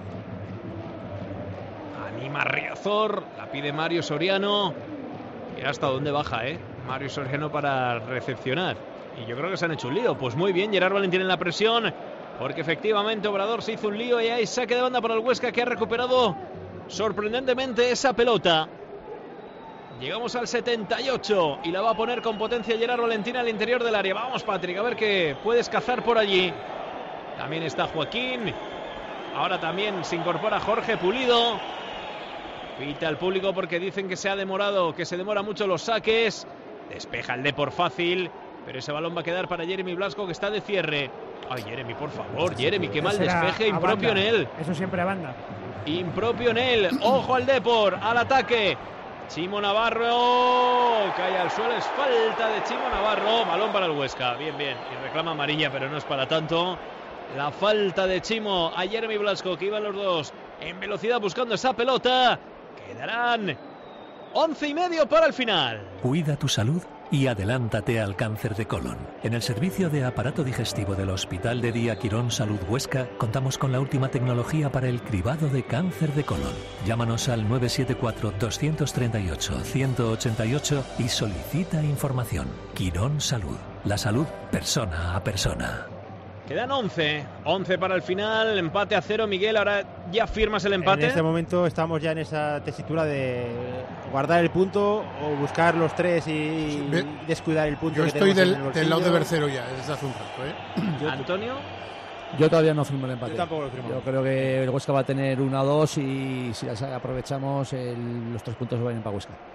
Anima Riazor. La pide Mario Soriano. Y hasta dónde baja, ¿eh? Mario Soriano para recepcionar. Y yo creo que se han hecho un lío. Pues muy bien, Gerard Valentín en la presión. Porque efectivamente Obrador se hizo un lío y hay saque de banda para el Huesca, que ha recuperado sorprendentemente esa pelota. Llegamos al setenta y ocho y la va a poner con potencia Gerard Valentín al interior del área. Vamos, Patrick, a ver qué puedes cazar por allí. También está Joaquín. Ahora también se incorpora Jorge Pulido. Pita al público porque dicen que se ha demorado, que se demora mucho los saques. Despeja el Depor fácil, pero ese balón va a quedar para Jeremy Blasco, que está de cierre. Ay, Jeremy, por favor, Jeremy, qué mal despeje, impropio en él. Eso siempre a banda. Impropio en él. Ojo al Depor, al ataque. Chimo Navarro cae al suelo, es falta de Chimo Navarro. Balón para el Huesca, bien, bien. Y reclama amarilla, pero no es para tanto. La falta de Chimo a Jeremy Blasco, que iban los dos en velocidad buscando esa pelota. Quedarán once y medio para el final. Cuida tu salud y adelántate al cáncer de colon. En el servicio de aparato digestivo del Hospital de Día Quirón Salud Huesca contamos con la última tecnología para el cribado de cáncer de colon. Llámanos al nueve siete cuatro, dos tres ocho, uno ocho ocho y solicita información. Quirón Salud. La salud persona a persona. Quedan once, once para el final, empate a cero. Miguel, ahora ya firmas el empate. En este momento estamos ya en esa tesitura de guardar el punto o buscar los tres y, y descuidar el punto. Yo que estoy del, en el del lado de bolsillo. Bercero ya, desde hace un rato. ¿eh? Yo, Antonio. Yo todavía no firmo el empate. Yo tampoco lo firmo. Yo creo que el Huesca va a tener una o dos y si las aprovechamos el, los tres puntos van a ir para Huesca.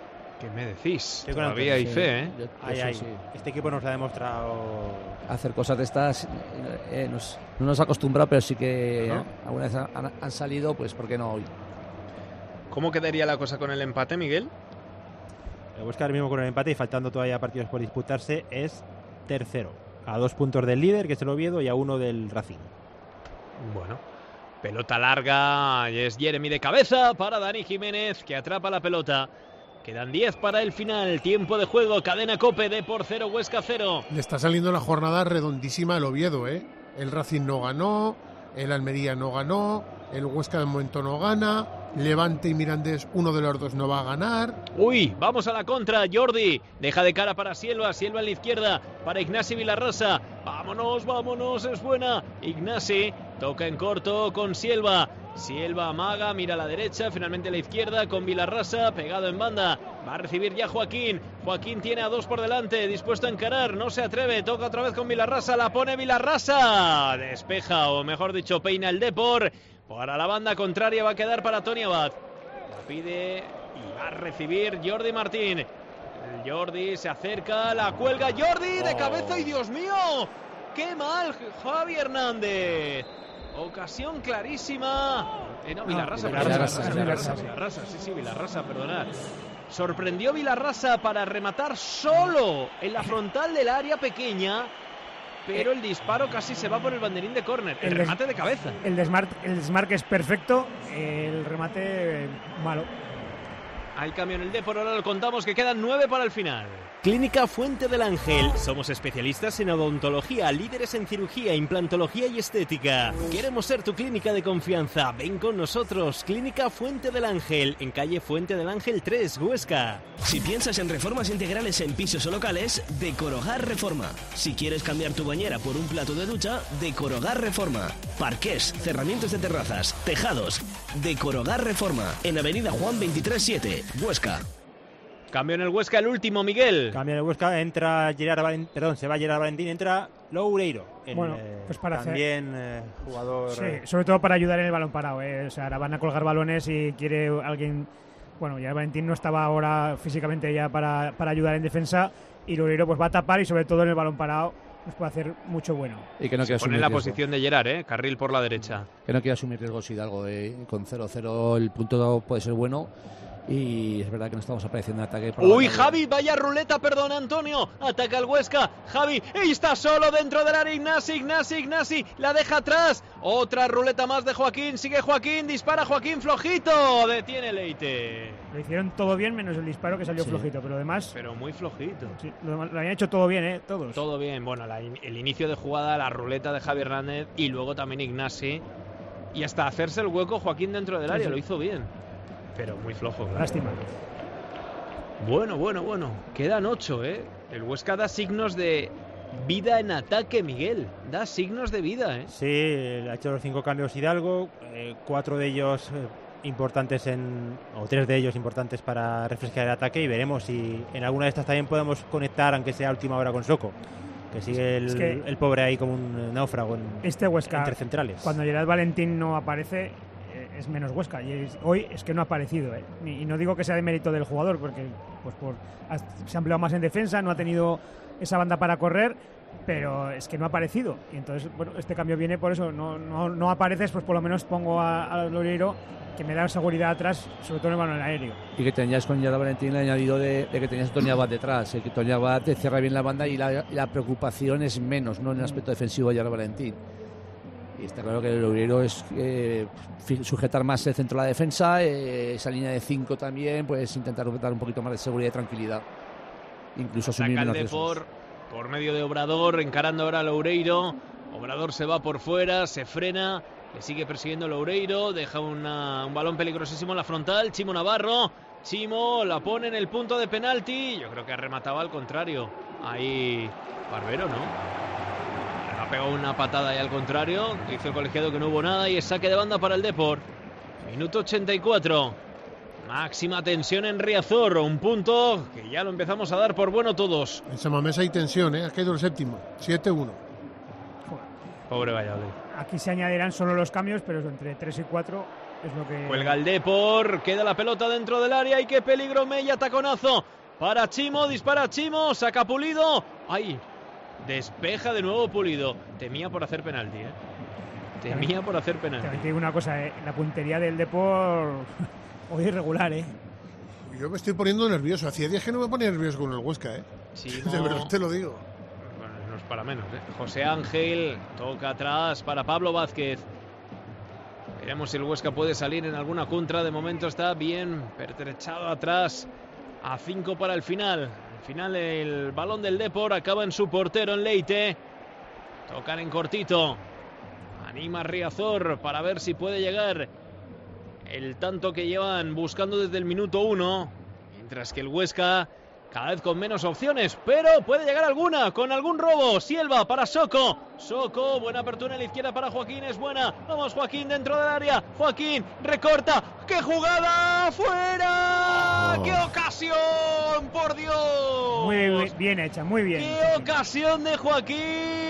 ¿Qué me decís? Yo creo Todavía hay que sí. fe, ¿eh? Yo- Ahí, eso ahí. sí. Este equipo nos ha demostrado. Hacer cosas de estas, eh, nos, no nos ha acostumbrado, pero sí que ¿No? eh, alguna vez han, han salido, pues ¿por qué no hoy? ¿Cómo quedaría la cosa con el empate, Miguel? El Huesca ahora mismo con el empate y faltando todavía partidos por disputarse es tercero. A dos puntos del líder, que es el Oviedo, y a uno del Racing. Bueno, pelota larga y es Jeremy de cabeza para Dani Jiménez, que atrapa la pelota. Quedan diez para el final, tiempo de juego, cadena COPE, Depor cero, Huesca cero. Le está saliendo la jornada redondísima al Oviedo, ¿eh? El Racing no ganó, el Almería no ganó, el Huesca de momento no gana, Levante y Mirandés, uno de los dos no va a ganar. Uy, vamos a la contra, Jordi, deja de cara para Silva, Silva en la izquierda, para Ignasi Vilarrasa, vámonos, vámonos, es buena, Ignasi, toca en corto con Silva, Silva amaga, mira a la derecha, finalmente a la izquierda con Vilarrasa, pegado en banda, va a recibir ya Joaquín, Joaquín tiene a dos por delante, dispuesto a encarar, no se atreve, toca otra vez con Vilarrasa, la pone Vilarrasa, despeja, o mejor dicho, peina el Depor. Para la banda contraria va a quedar para Tony Abad. La pide y va a recibir Jordi Martín. El Jordi se acerca, la cuelga Jordi de cabeza y Dios mío, qué mal Javi Hernández. Ocasión clarísima. Eh, no, Vilarrasa, No, perdón, Vilarrasa, Vilarrasa, Vilarrasa. Vilarrasa, sí, sí, Vilarrasa, perdonad. Sorprendió Vilarrasa para rematar solo en la frontal del área pequeña, pero el disparo casi se va por el banderín de córner. El, El des- remate de cabeza. El desmarque, el desmarque es perfecto, el remate eh, malo. Hay cambio en el Depor, ahora lo contamos que quedan nueve para el final. Clínica Fuente del Ángel. Somos especialistas en odontología, líderes en cirugía, implantología y estética. Queremos ser tu clínica de confianza. Ven con nosotros. Clínica Fuente del Ángel, en calle Fuente del Ángel tres, Huesca. Si piensas en reformas integrales en pisos o locales, Decorogar Reforma. Si quieres cambiar tu bañera por un plato de ducha, Decorogar Reforma. Parqués, cerramientos de terrazas, tejados. Decorogar Reforma. En avenida Juan veintitrés siete, Huesca. Cambio en el Huesca, el último, Miguel. Cambia en el Huesca, entra Gerard Valentín, perdón, se va Gerard Valentín, entra Loureiro. El, Bueno, eh, pues para hacer- también eh, jugador. Sí, eh, sobre todo para ayudar en el balón parado. ¿eh? O sea, ahora van a colgar balones y quiere alguien. Bueno, ya Valentín no estaba ahora físicamente ya para, para ayudar en defensa y Loureiro pues va a tapar y sobre todo en el balón parado nos puede hacer mucho bueno. Y que no quiera Se pone asumir en la riesgo. posición de Gerard, ¿eh? Carril por la derecha. Que no quiera asumir riesgos Hidalgo. Eh. Con cero cero el punto puede ser bueno. Y es verdad que no estamos apareciendo en ataque. por la Uy, banda. Javi, vaya ruleta, perdón, Antonio. Ataca el Huesca. Javi, y está solo dentro del área. Ignasi, Ignasi, Ignasi. La deja atrás. Otra ruleta más de Joaquín. Sigue Joaquín. Dispara Joaquín flojito. Detiene Leite. Lo hicieron todo bien menos el disparo que salió Sí. flojito, pero además Pero muy flojito. sí, lo, lo habían hecho todo bien, ¿eh? Todos. Todo bien. Bueno, la in- el inicio de jugada, la ruleta de Javi Hernández y luego también Ignasi. Y hasta hacerse el hueco Joaquín dentro del Sí, área. sí. Lo hizo bien. Pero muy flojo, claro. Lástima. Bueno, bueno, bueno. Quedan ocho, ¿eh? El Huesca da signos de vida en ataque, Miguel. Da signos de vida, ¿eh? Sí, ha hecho los cinco cambios Hidalgo, eh, cuatro de ellos eh, importantes en, o tres de ellos importantes para refrescar el ataque y veremos si en alguna de estas también podemos conectar, aunque sea a última hora, con Soco, que sigue el, Es que- el pobre ahí como un náufrago en, Este Huesca, entre centrales. cuando Gerard Valentín no aparece, eh, es menos Huesca. Y es- hoy es que no ha aparecido. ¿eh? Ni- Y no digo que sea de mérito del jugador, porque pues por, ha- se ha empleado más en defensa, no ha tenido esa banda para correr, pero es que no ha aparecido. Y entonces, bueno, este cambio viene por eso. No, no, no apareces, pues por lo menos pongo a, a Loureiro, que me da seguridad atrás, sobre todo en el balón aéreo. Y que tenías con Gerard Valentín el añadido de, de que tenías a Tony Abad detrás. El que Tony Abad te cierra bien la banda y la, y la preocupación es menos, no en el aspecto defensivo de Gerard Valentín. Y está claro que el Loureiro es eh, fi- sujetar más el centro de la defensa, eh, esa línea de cinco también, pues intentar dar un poquito más de seguridad y tranquilidad. Incluso asumir Saca el menos riesgos. Depor por medio de Obrador, encarando ahora a Loureiro. Obrador se va por fuera, se frena, le sigue persiguiendo Loureiro, deja una- un balón peligrosísimo en la frontal. Chimo Navarro, Chimo la pone en el punto de penalti. Yo creo que ha rematado al contrario. Ahí Barbero, ¿no? Ha pegado una patada ahí al contrario. Dice el colegiado que no hubo nada y es saque de banda para el Depor. Minuto ochenta y cuatro. Máxima tensión en Riazor, un punto que ya lo empezamos a dar por bueno todos. En Samamés hay tensión, ¿eh? Ha caído el séptimo, siete uno. Pobre Valladolid. Aquí se añadirán solo los cambios, pero entre tres y cuatro es lo que... Cuelga el Depor, queda la pelota dentro del área y qué peligro. Mella, taconazo para Chimo, dispara Chimo, saca Pulido. ¡Ay! Despeja de nuevo Pulido. Temía por hacer penalti, ¿eh? Temía por hacer penalti. Te digo una cosa, ¿eh? La puntería del Depor hoy irregular, ¿eh? Yo me estoy poniendo nervioso. Hacía días que no me ponía nervioso con el Huesca, ¿eh? Sí, de verdad te lo digo. Bueno, no es para menos, ¿eh? José Ángel toca atrás para Pablo Vázquez. Veremos si el Huesca puede salir en alguna contra. De momento está bien pertrechado atrás. A cinco para el final. Al final el balón del Depor acaba en su portero, en Leite. Tocan en cortito. Anima Riazor para ver si puede llegar el tanto que llevan buscando desde el minuto uno. Mientras que el Huesca cada vez con menos opciones, pero puede llegar alguna, con algún robo. Sielva para Soko. Soko, buena apertura en la izquierda para Joaquín, es buena. Vamos, Joaquín dentro del área. Joaquín, recorta. ¡Qué jugada! ¡Fuera! Oh. ¡Qué ocasión! ¡Por Dios! Muy bien hecha, muy bien. ¡Qué ocasión de Joaquín!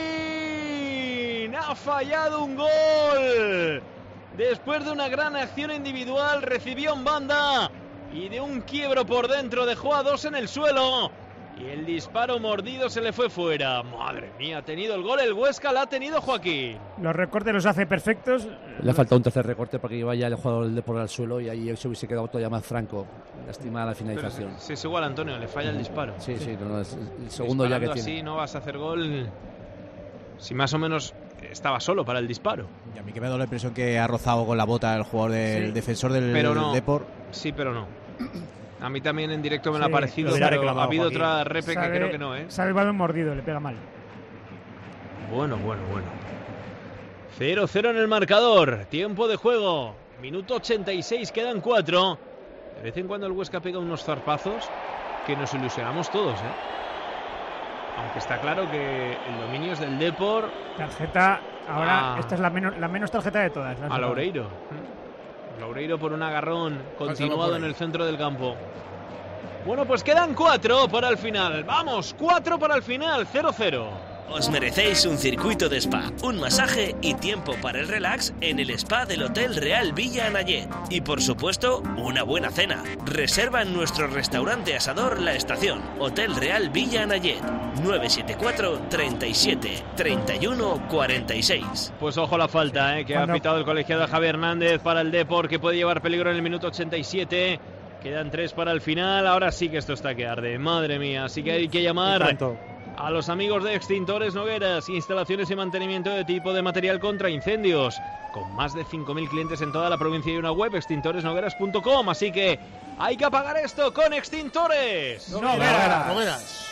Ha fallado un gol. Después de una gran acción individual, recibió en banda y de un quiebro por dentro dejó a dos en el suelo. Y el disparo mordido se le fue fuera. Madre mía, ha tenido el gol el Huesca, la ha tenido Joaquín. Los recortes los hace perfectos. Le ha faltado un tercer recorte porque iba ya el jugador del Depor al suelo y ahí se hubiese quedado todavía más franco. Lástima la finalización. Pero si es igual, Antonio, le falla el disparo. Sí, sí, no, no, es el segundo ya que tiene. Así no vas a hacer gol si más o menos estaba solo para el disparo. Y a mí que me da la impresión que ha rozado con la bota el jugador del Sí, defensor del, pero no, del Depor. Sí, pero no. A mí también en directo me lo Sí, ha parecido, lo pero reclamado, ha habido Joaquín. otra repe Sabe- que creo que no, ¿eh? Sabe el balón mordido, le pega mal. Bueno, bueno, bueno. cero cero en el marcador. Tiempo de juego. Minuto ochenta y seis, quedan cuatro. De vez en cuando el Huesca pega unos zarpazos que nos ilusionamos todos, ¿eh? Aunque está claro que el dominio es del Depor. Tarjeta, ahora Ah. esta es la menos, la menos tarjeta de todas. la han A sacado. Laureiro. Laureiro por un agarrón continuado por en ahí. el centro del campo. Bueno, pues quedan cuatro para el final. Vamos, cuatro para el final, cero cero. Os merecéis un circuito de spa, un masaje y tiempo para el relax en el spa del Hotel Real Villa Anayet. Y por supuesto, una buena cena. Reserva en nuestro restaurante asador La Estación, Hotel Real Villa Anayet, nueve siete cuatro, treinta y siete, treinta y uno, cuarenta y seis. Pues ojo la falta, ¿eh? Que Cuando- ha pitado el colegiado Javier Hernández para el Depor, que puede llevar peligro en el minuto ochenta y siete. Quedan tres para el final. Ahora sí que esto está que arde. Madre mía. Así que hay que Y llamar tanto. a los amigos de Extintores Nogueras, instalaciones y mantenimiento de tipo de material contra incendios, con más de cinco mil clientes en toda la provincia y una web, extintores nogueras punto com. Así que hay que apagar esto con Extintores. Nogueras, Nogueras.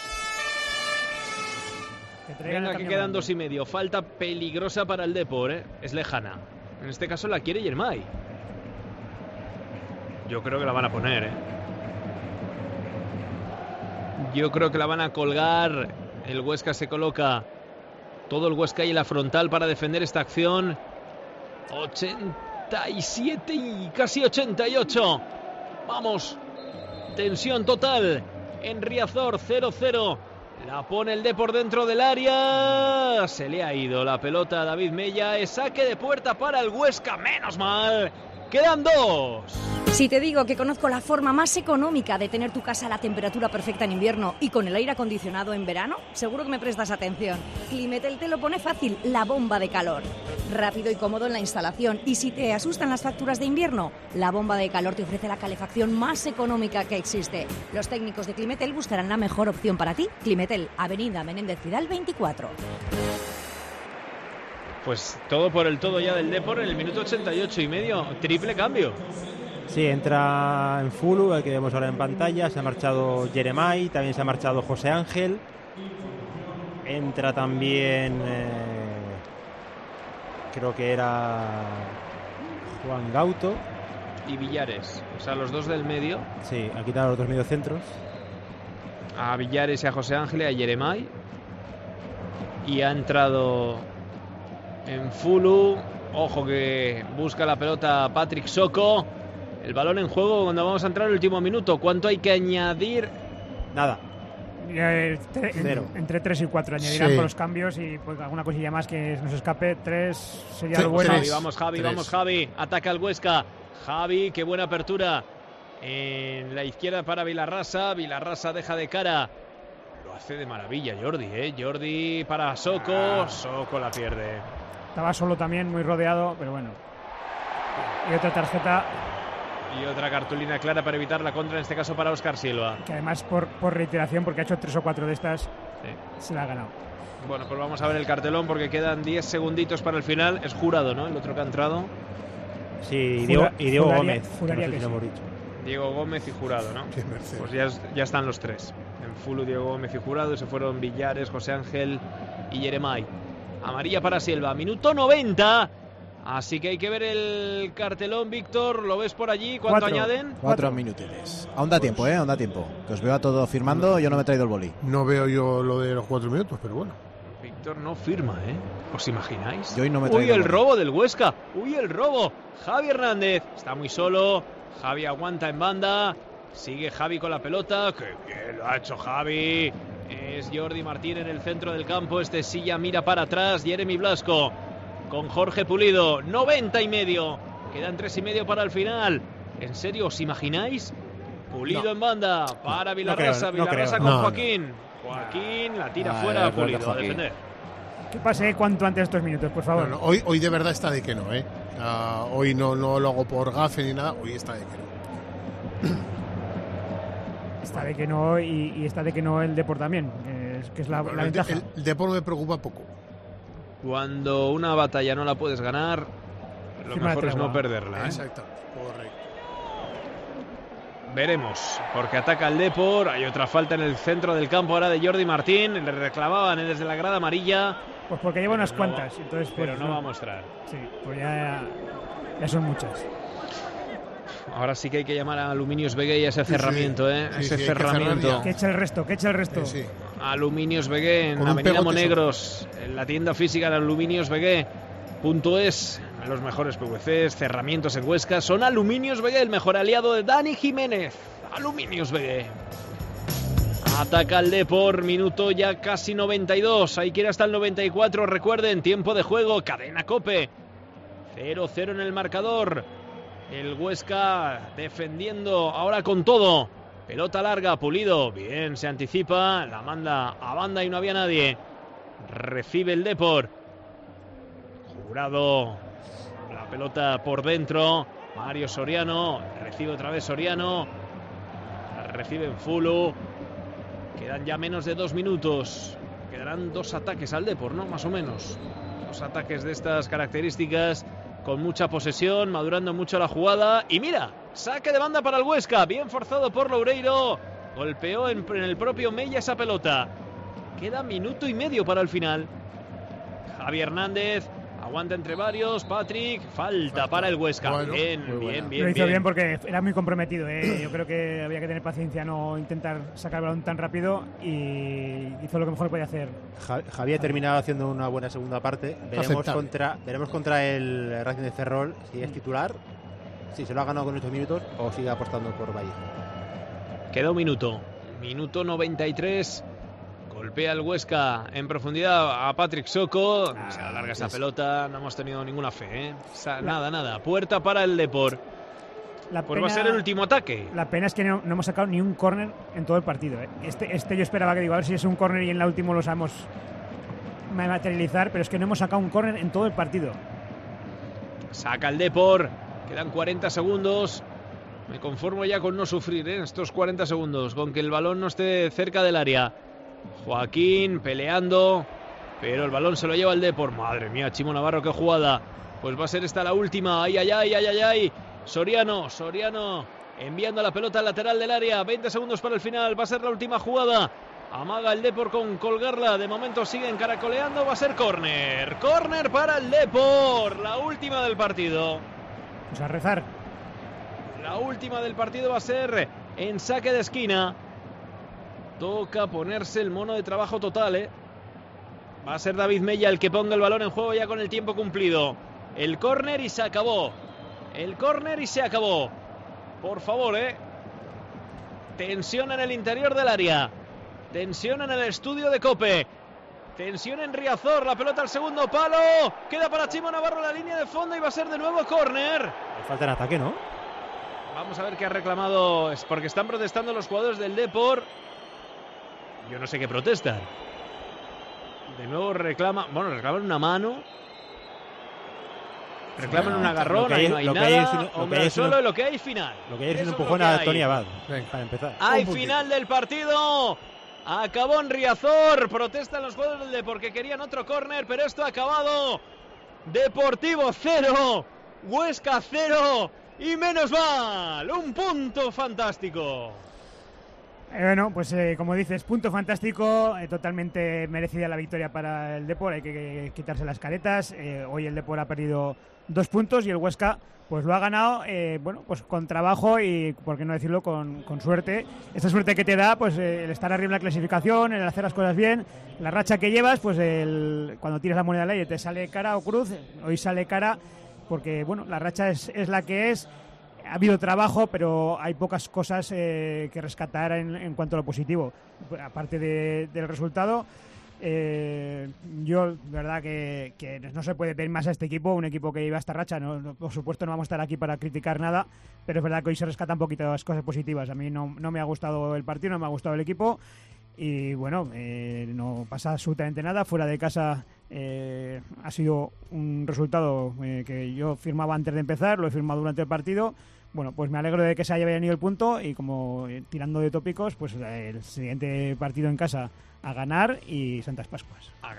Que traigan Venga, el que camión quedan grande. dos y medio. Falta peligrosa para el Depor, ¿eh? Es lejana. En este caso la quiere Yermay. Yo creo que la van a poner, ¿eh? Yo creo que la van a colgar. El Huesca se coloca. Todo el Huesca y la frontal para defender esta acción. ochenta y siete y casi ochenta y ocho. Vamos. Tensión total en Riazor, cero cero. La pone el Depor dentro del área. Se le ha ido la pelota a David Mella. Es saque de puerta para el Huesca. Menos mal. Quedan dos. Si te digo que conozco la forma más económica de tener tu casa a la temperatura perfecta en invierno y con el aire acondicionado en verano, seguro que me prestas atención. Climetel te lo pone fácil, la bomba de calor. Rápido y cómodo en la instalación. Y si te asustan las facturas de invierno, la bomba de calor te ofrece la calefacción más económica que existe. Los técnicos de Climetel buscarán la mejor opción para ti. Climetel, Avenida Menéndez Pidal veinticuatro. Pues todo por el todo ya del Depor en el minuto ochenta y ocho y medio. Triple cambio. Sí, entra en Fulu, el que vemos ahora en pantalla. Se ha marchado Jeremai, también se ha marchado José Ángel. Entra también, eh, creo que era Juan Gauto. Y Villares. O sea, los dos del medio. Sí, ha quitado los dos mediocentros. A Villares y a José Ángel y a Yeremay. Y ha entrado en Fulu. Ojo que busca la pelota Patrick Soko. El balón en juego cuando vamos a entrar en el último minuto. ¿Cuánto hay que añadir? Nada. Eh, tre- Cero. Entre tres y cuatro añadirán Sí. por los cambios y pues, alguna cosilla más que nos escape. Tres sería Sí, lo bueno. tres. Javi, vamos Javi, Tres. vamos Javi. Ataca el Huesca. Javi, qué buena apertura en la izquierda para Vilarrasa. Vilarrasa deja de cara. Lo hace de maravilla Jordi, ¿eh? Jordi para Soko. Soko la pierde. Estaba solo también, muy rodeado, pero bueno. Y otra tarjeta. Y otra cartulina clara para evitar la contra, en este caso para Óscar Silva. Que además por, por reiteración, porque ha hecho tres o cuatro de estas, sí. Se la ha ganado. Bueno, pues vamos a ver el cartelón porque quedan diez segunditos para el final. Es Jurado, ¿no? El otro que ha entrado. Sí, y Diego, y Diego Juraría, Gómez. Juraría no sé que si sí. lo hemos dicho. Diego Gómez y Jurado, ¿no? Qué merced. Pues ya, ya están los tres. En Fulu, Diego Gómez y Jurado. Se fueron Villares, José Ángel y Yeremay. Amarilla para Silva. Minuto noventa. Así que hay que ver el cartelón, Víctor. ¿Lo ves por allí? ¿Cuánto Cuatro. añaden? Cuatro, Cuatro. minutiles. Aún da tiempo, ¿eh? Aún da tiempo. Que os veo a todos firmando, yo no me he traído el boli. No veo yo lo de los cuatro minutos, pero bueno. Víctor no firma, ¿eh? ¿Os imagináis? Yo hoy no me he Uy, traído el el robo del Huesca. Uy, el robo. Javi Hernández está muy solo. Javi aguanta en banda. Sigue Javi con la pelota. ¡Qué bien lo ha hecho Javi! Es Jordi Martín en el centro del campo. Este silla mira para atrás. Jeremy Blasco con Jorge Pulido. noventa y medio. Quedan tres y medio para el final. ¿En serio os imagináis? Pulido No. en banda para Vilarrasa. No creo, no Vilarrasa creo. con No, Joaquín. Joaquín la tira Ah, fuera a el gol de Pulido a Joaquín. defender. Que pase cuanto antes estos minutos, por favor. No, no, hoy, hoy de verdad está de que no, ¿eh? Ah, hoy no, no lo hago por gafe ni nada. Hoy está de que no. Está de que no y, y está de que no el Depor también, que es, que es la, la el, ventaja. el, el Depor me preocupa poco. Cuando una batalla no la puedes ganar, lo Firma mejor de es no tregua. perderla, ¿eh? Exactamente, correcto. Veremos, porque ataca el Depor. Hay otra falta en el centro del campo ahora de Jordi Martín. Le reclamaban desde la grada amarilla. Pues porque lleva unas Pero no- cuantas, entonces pues, Pero no va a mostrar. Sí, pues ya, ya son muchas. Ahora sí que hay que llamar a Aluminios Vegué y a ese Sí, sí. cerramiento, ¿eh? Sí, ese sí, hay que cerramiento. cerrar Que eche el resto, que eche el resto. Sí, sí. Aluminios Vegué en Con un Avenida pegote Monegros, en la tienda física de Aluminios Vegué punto es. Los mejores P V Cs, cerramientos en Huesca son Aluminios Vegué, el mejor aliado de Dani Jiménez. Aluminios Vegué. Ataca el Depor, minuto ya casi noventa y dos. Hay que ir hasta el noventa y cuatro. Recuerden, tiempo de juego, cadena COPE. cero cero en el marcador. El Huesca defendiendo ahora con todo. Pelota larga, Pulido. Bien, se anticipa. La manda a banda y no había nadie. Recibe el Depor. Jurado. La pelota por dentro. Mario Soriano. Recibe otra vez Soriano. La recibe en Fulu. Quedan ya menos de dos minutos. Quedarán dos ataques al Depor, ¿no? Más o menos. Dos ataques de estas características. Con mucha posesión, madurando mucho la jugada. Y mira, saque de banda para el Huesca. Bien forzado por Loureiro. Golpeó en, en el propio Mella esa pelota. Queda minuto y medio para el final. Javi Hernández aguanta entre varios. Patrick, falta, falta. para el Huesca. Bueno, bien, bien, bien. Lo hizo bien. bien porque era muy comprometido. ¿eh? Yo creo que había que tener paciencia, no intentar sacar el balón tan rápido. Y hizo lo que mejor podía hacer. Ja- Javier ha terminado haciendo una buena segunda parte. Veremos Aceptable. contra, veremos contra el Racing de Ferrol si es titular, si se lo ha ganado con estos minutos o sigue apostando por Vallejo. Queda un minuto. Minuto noventa y tres. Golpea el Huesca en profundidad a Patrick Soko. Se alarga esa pelota. No hemos tenido ninguna fe, ¿eh? O sea, nada, nada. Puerta para el Depor. La Pues va a ser el último ataque. La pena es que no, no hemos sacado ni un córner en todo el partido. ¿eh? Este, este yo esperaba que digo, a ver si es un córner y en la última lo sabemos materializar, pero es que no hemos sacado un córner en todo el partido. Saca el Depor. Quedan cuarenta segundos. Me conformo ya con no sufrir ¿eh? estos cuarenta segundos. Con que el balón no esté cerca del área. Joaquín peleando. Pero el balón se lo lleva el Depor. Madre mía, Chimo Navarro, qué jugada. Pues va a ser esta la última. Ay, ay, ay, ay, ay, ay. Soriano, Soriano enviando la pelota al lateral del área. veinte segundos para el final. Va a ser la última jugada. Amaga el Depor con colgarla. De momento siguen caracoleando. Va a ser córner. Córner para el Depor. La última del partido. Pues a rezar. La última del partido va a ser en saque de esquina. Toca ponerse el mono de trabajo total, ¿eh? Va a ser David Mella el que ponga el balón en juego ya con el tiempo cumplido. El córner y se acabó. El córner y se acabó. Por favor, ¿eh? Tensión en el interior del área. Tensión en el estudio de COPE. Tensión en Riazor, la pelota al segundo palo. Queda para Chimo Navarro en la línea de fondo y va a ser de nuevo córner. Falta en ataque, ¿no? Vamos a ver qué ha reclamado, es porque están protestando los jugadores del Depor. Yo no sé qué protestan. De nuevo reclama, bueno, reclaman una mano. Reclaman un agarrón, ahí no hay nada. Hombre al suelo y lo que hay final. Lo que hay es un Eso empujón lo que a hay. Tony Abad, para empezar. Hay final del partido. Acabó en Riazor. Protestan los jugadores del Depor que querían otro córner, pero esto ha acabado. Deportivo cero, Huesca cero y menos mal. Un punto fantástico. Eh, bueno, pues eh, como dices, punto fantástico, eh, totalmente merecida la victoria para el Depor, hay que, que quitarse las caretas. Eh, hoy el Depor ha perdido dos puntos y el Huesca pues lo ha ganado, eh, bueno, pues con trabajo y, por qué no decirlo, con, con suerte. Esta suerte que te da, pues eh, el estar arriba en la clasificación, el hacer las cosas bien, la racha que llevas, pues el, cuando tiras la moneda al aire te sale cara o cruz. Hoy sale cara porque, bueno, la racha es, es la que es. Ha habido trabajo, pero hay pocas cosas eh, que rescatar en, en cuanto a lo positivo. Aparte de, del resultado, eh, yo, de verdad, que, que no se puede pedir más a este equipo, un equipo que lleva esta racha. No, no, por supuesto, no vamos a estar aquí para criticar nada, pero es verdad que hoy se rescatan un poquito las cosas positivas. A mí no, no me ha gustado el partido, no me ha gustado el equipo. Y bueno, eh, no pasa absolutamente nada. Fuera de casa eh, ha sido un resultado eh, que yo firmaba antes de empezar, lo he firmado durante el partido. Bueno, pues me alegro de que se haya venido el punto y, como eh, tirando de tópicos, pues el siguiente partido en casa a ganar y Santas Pascuas.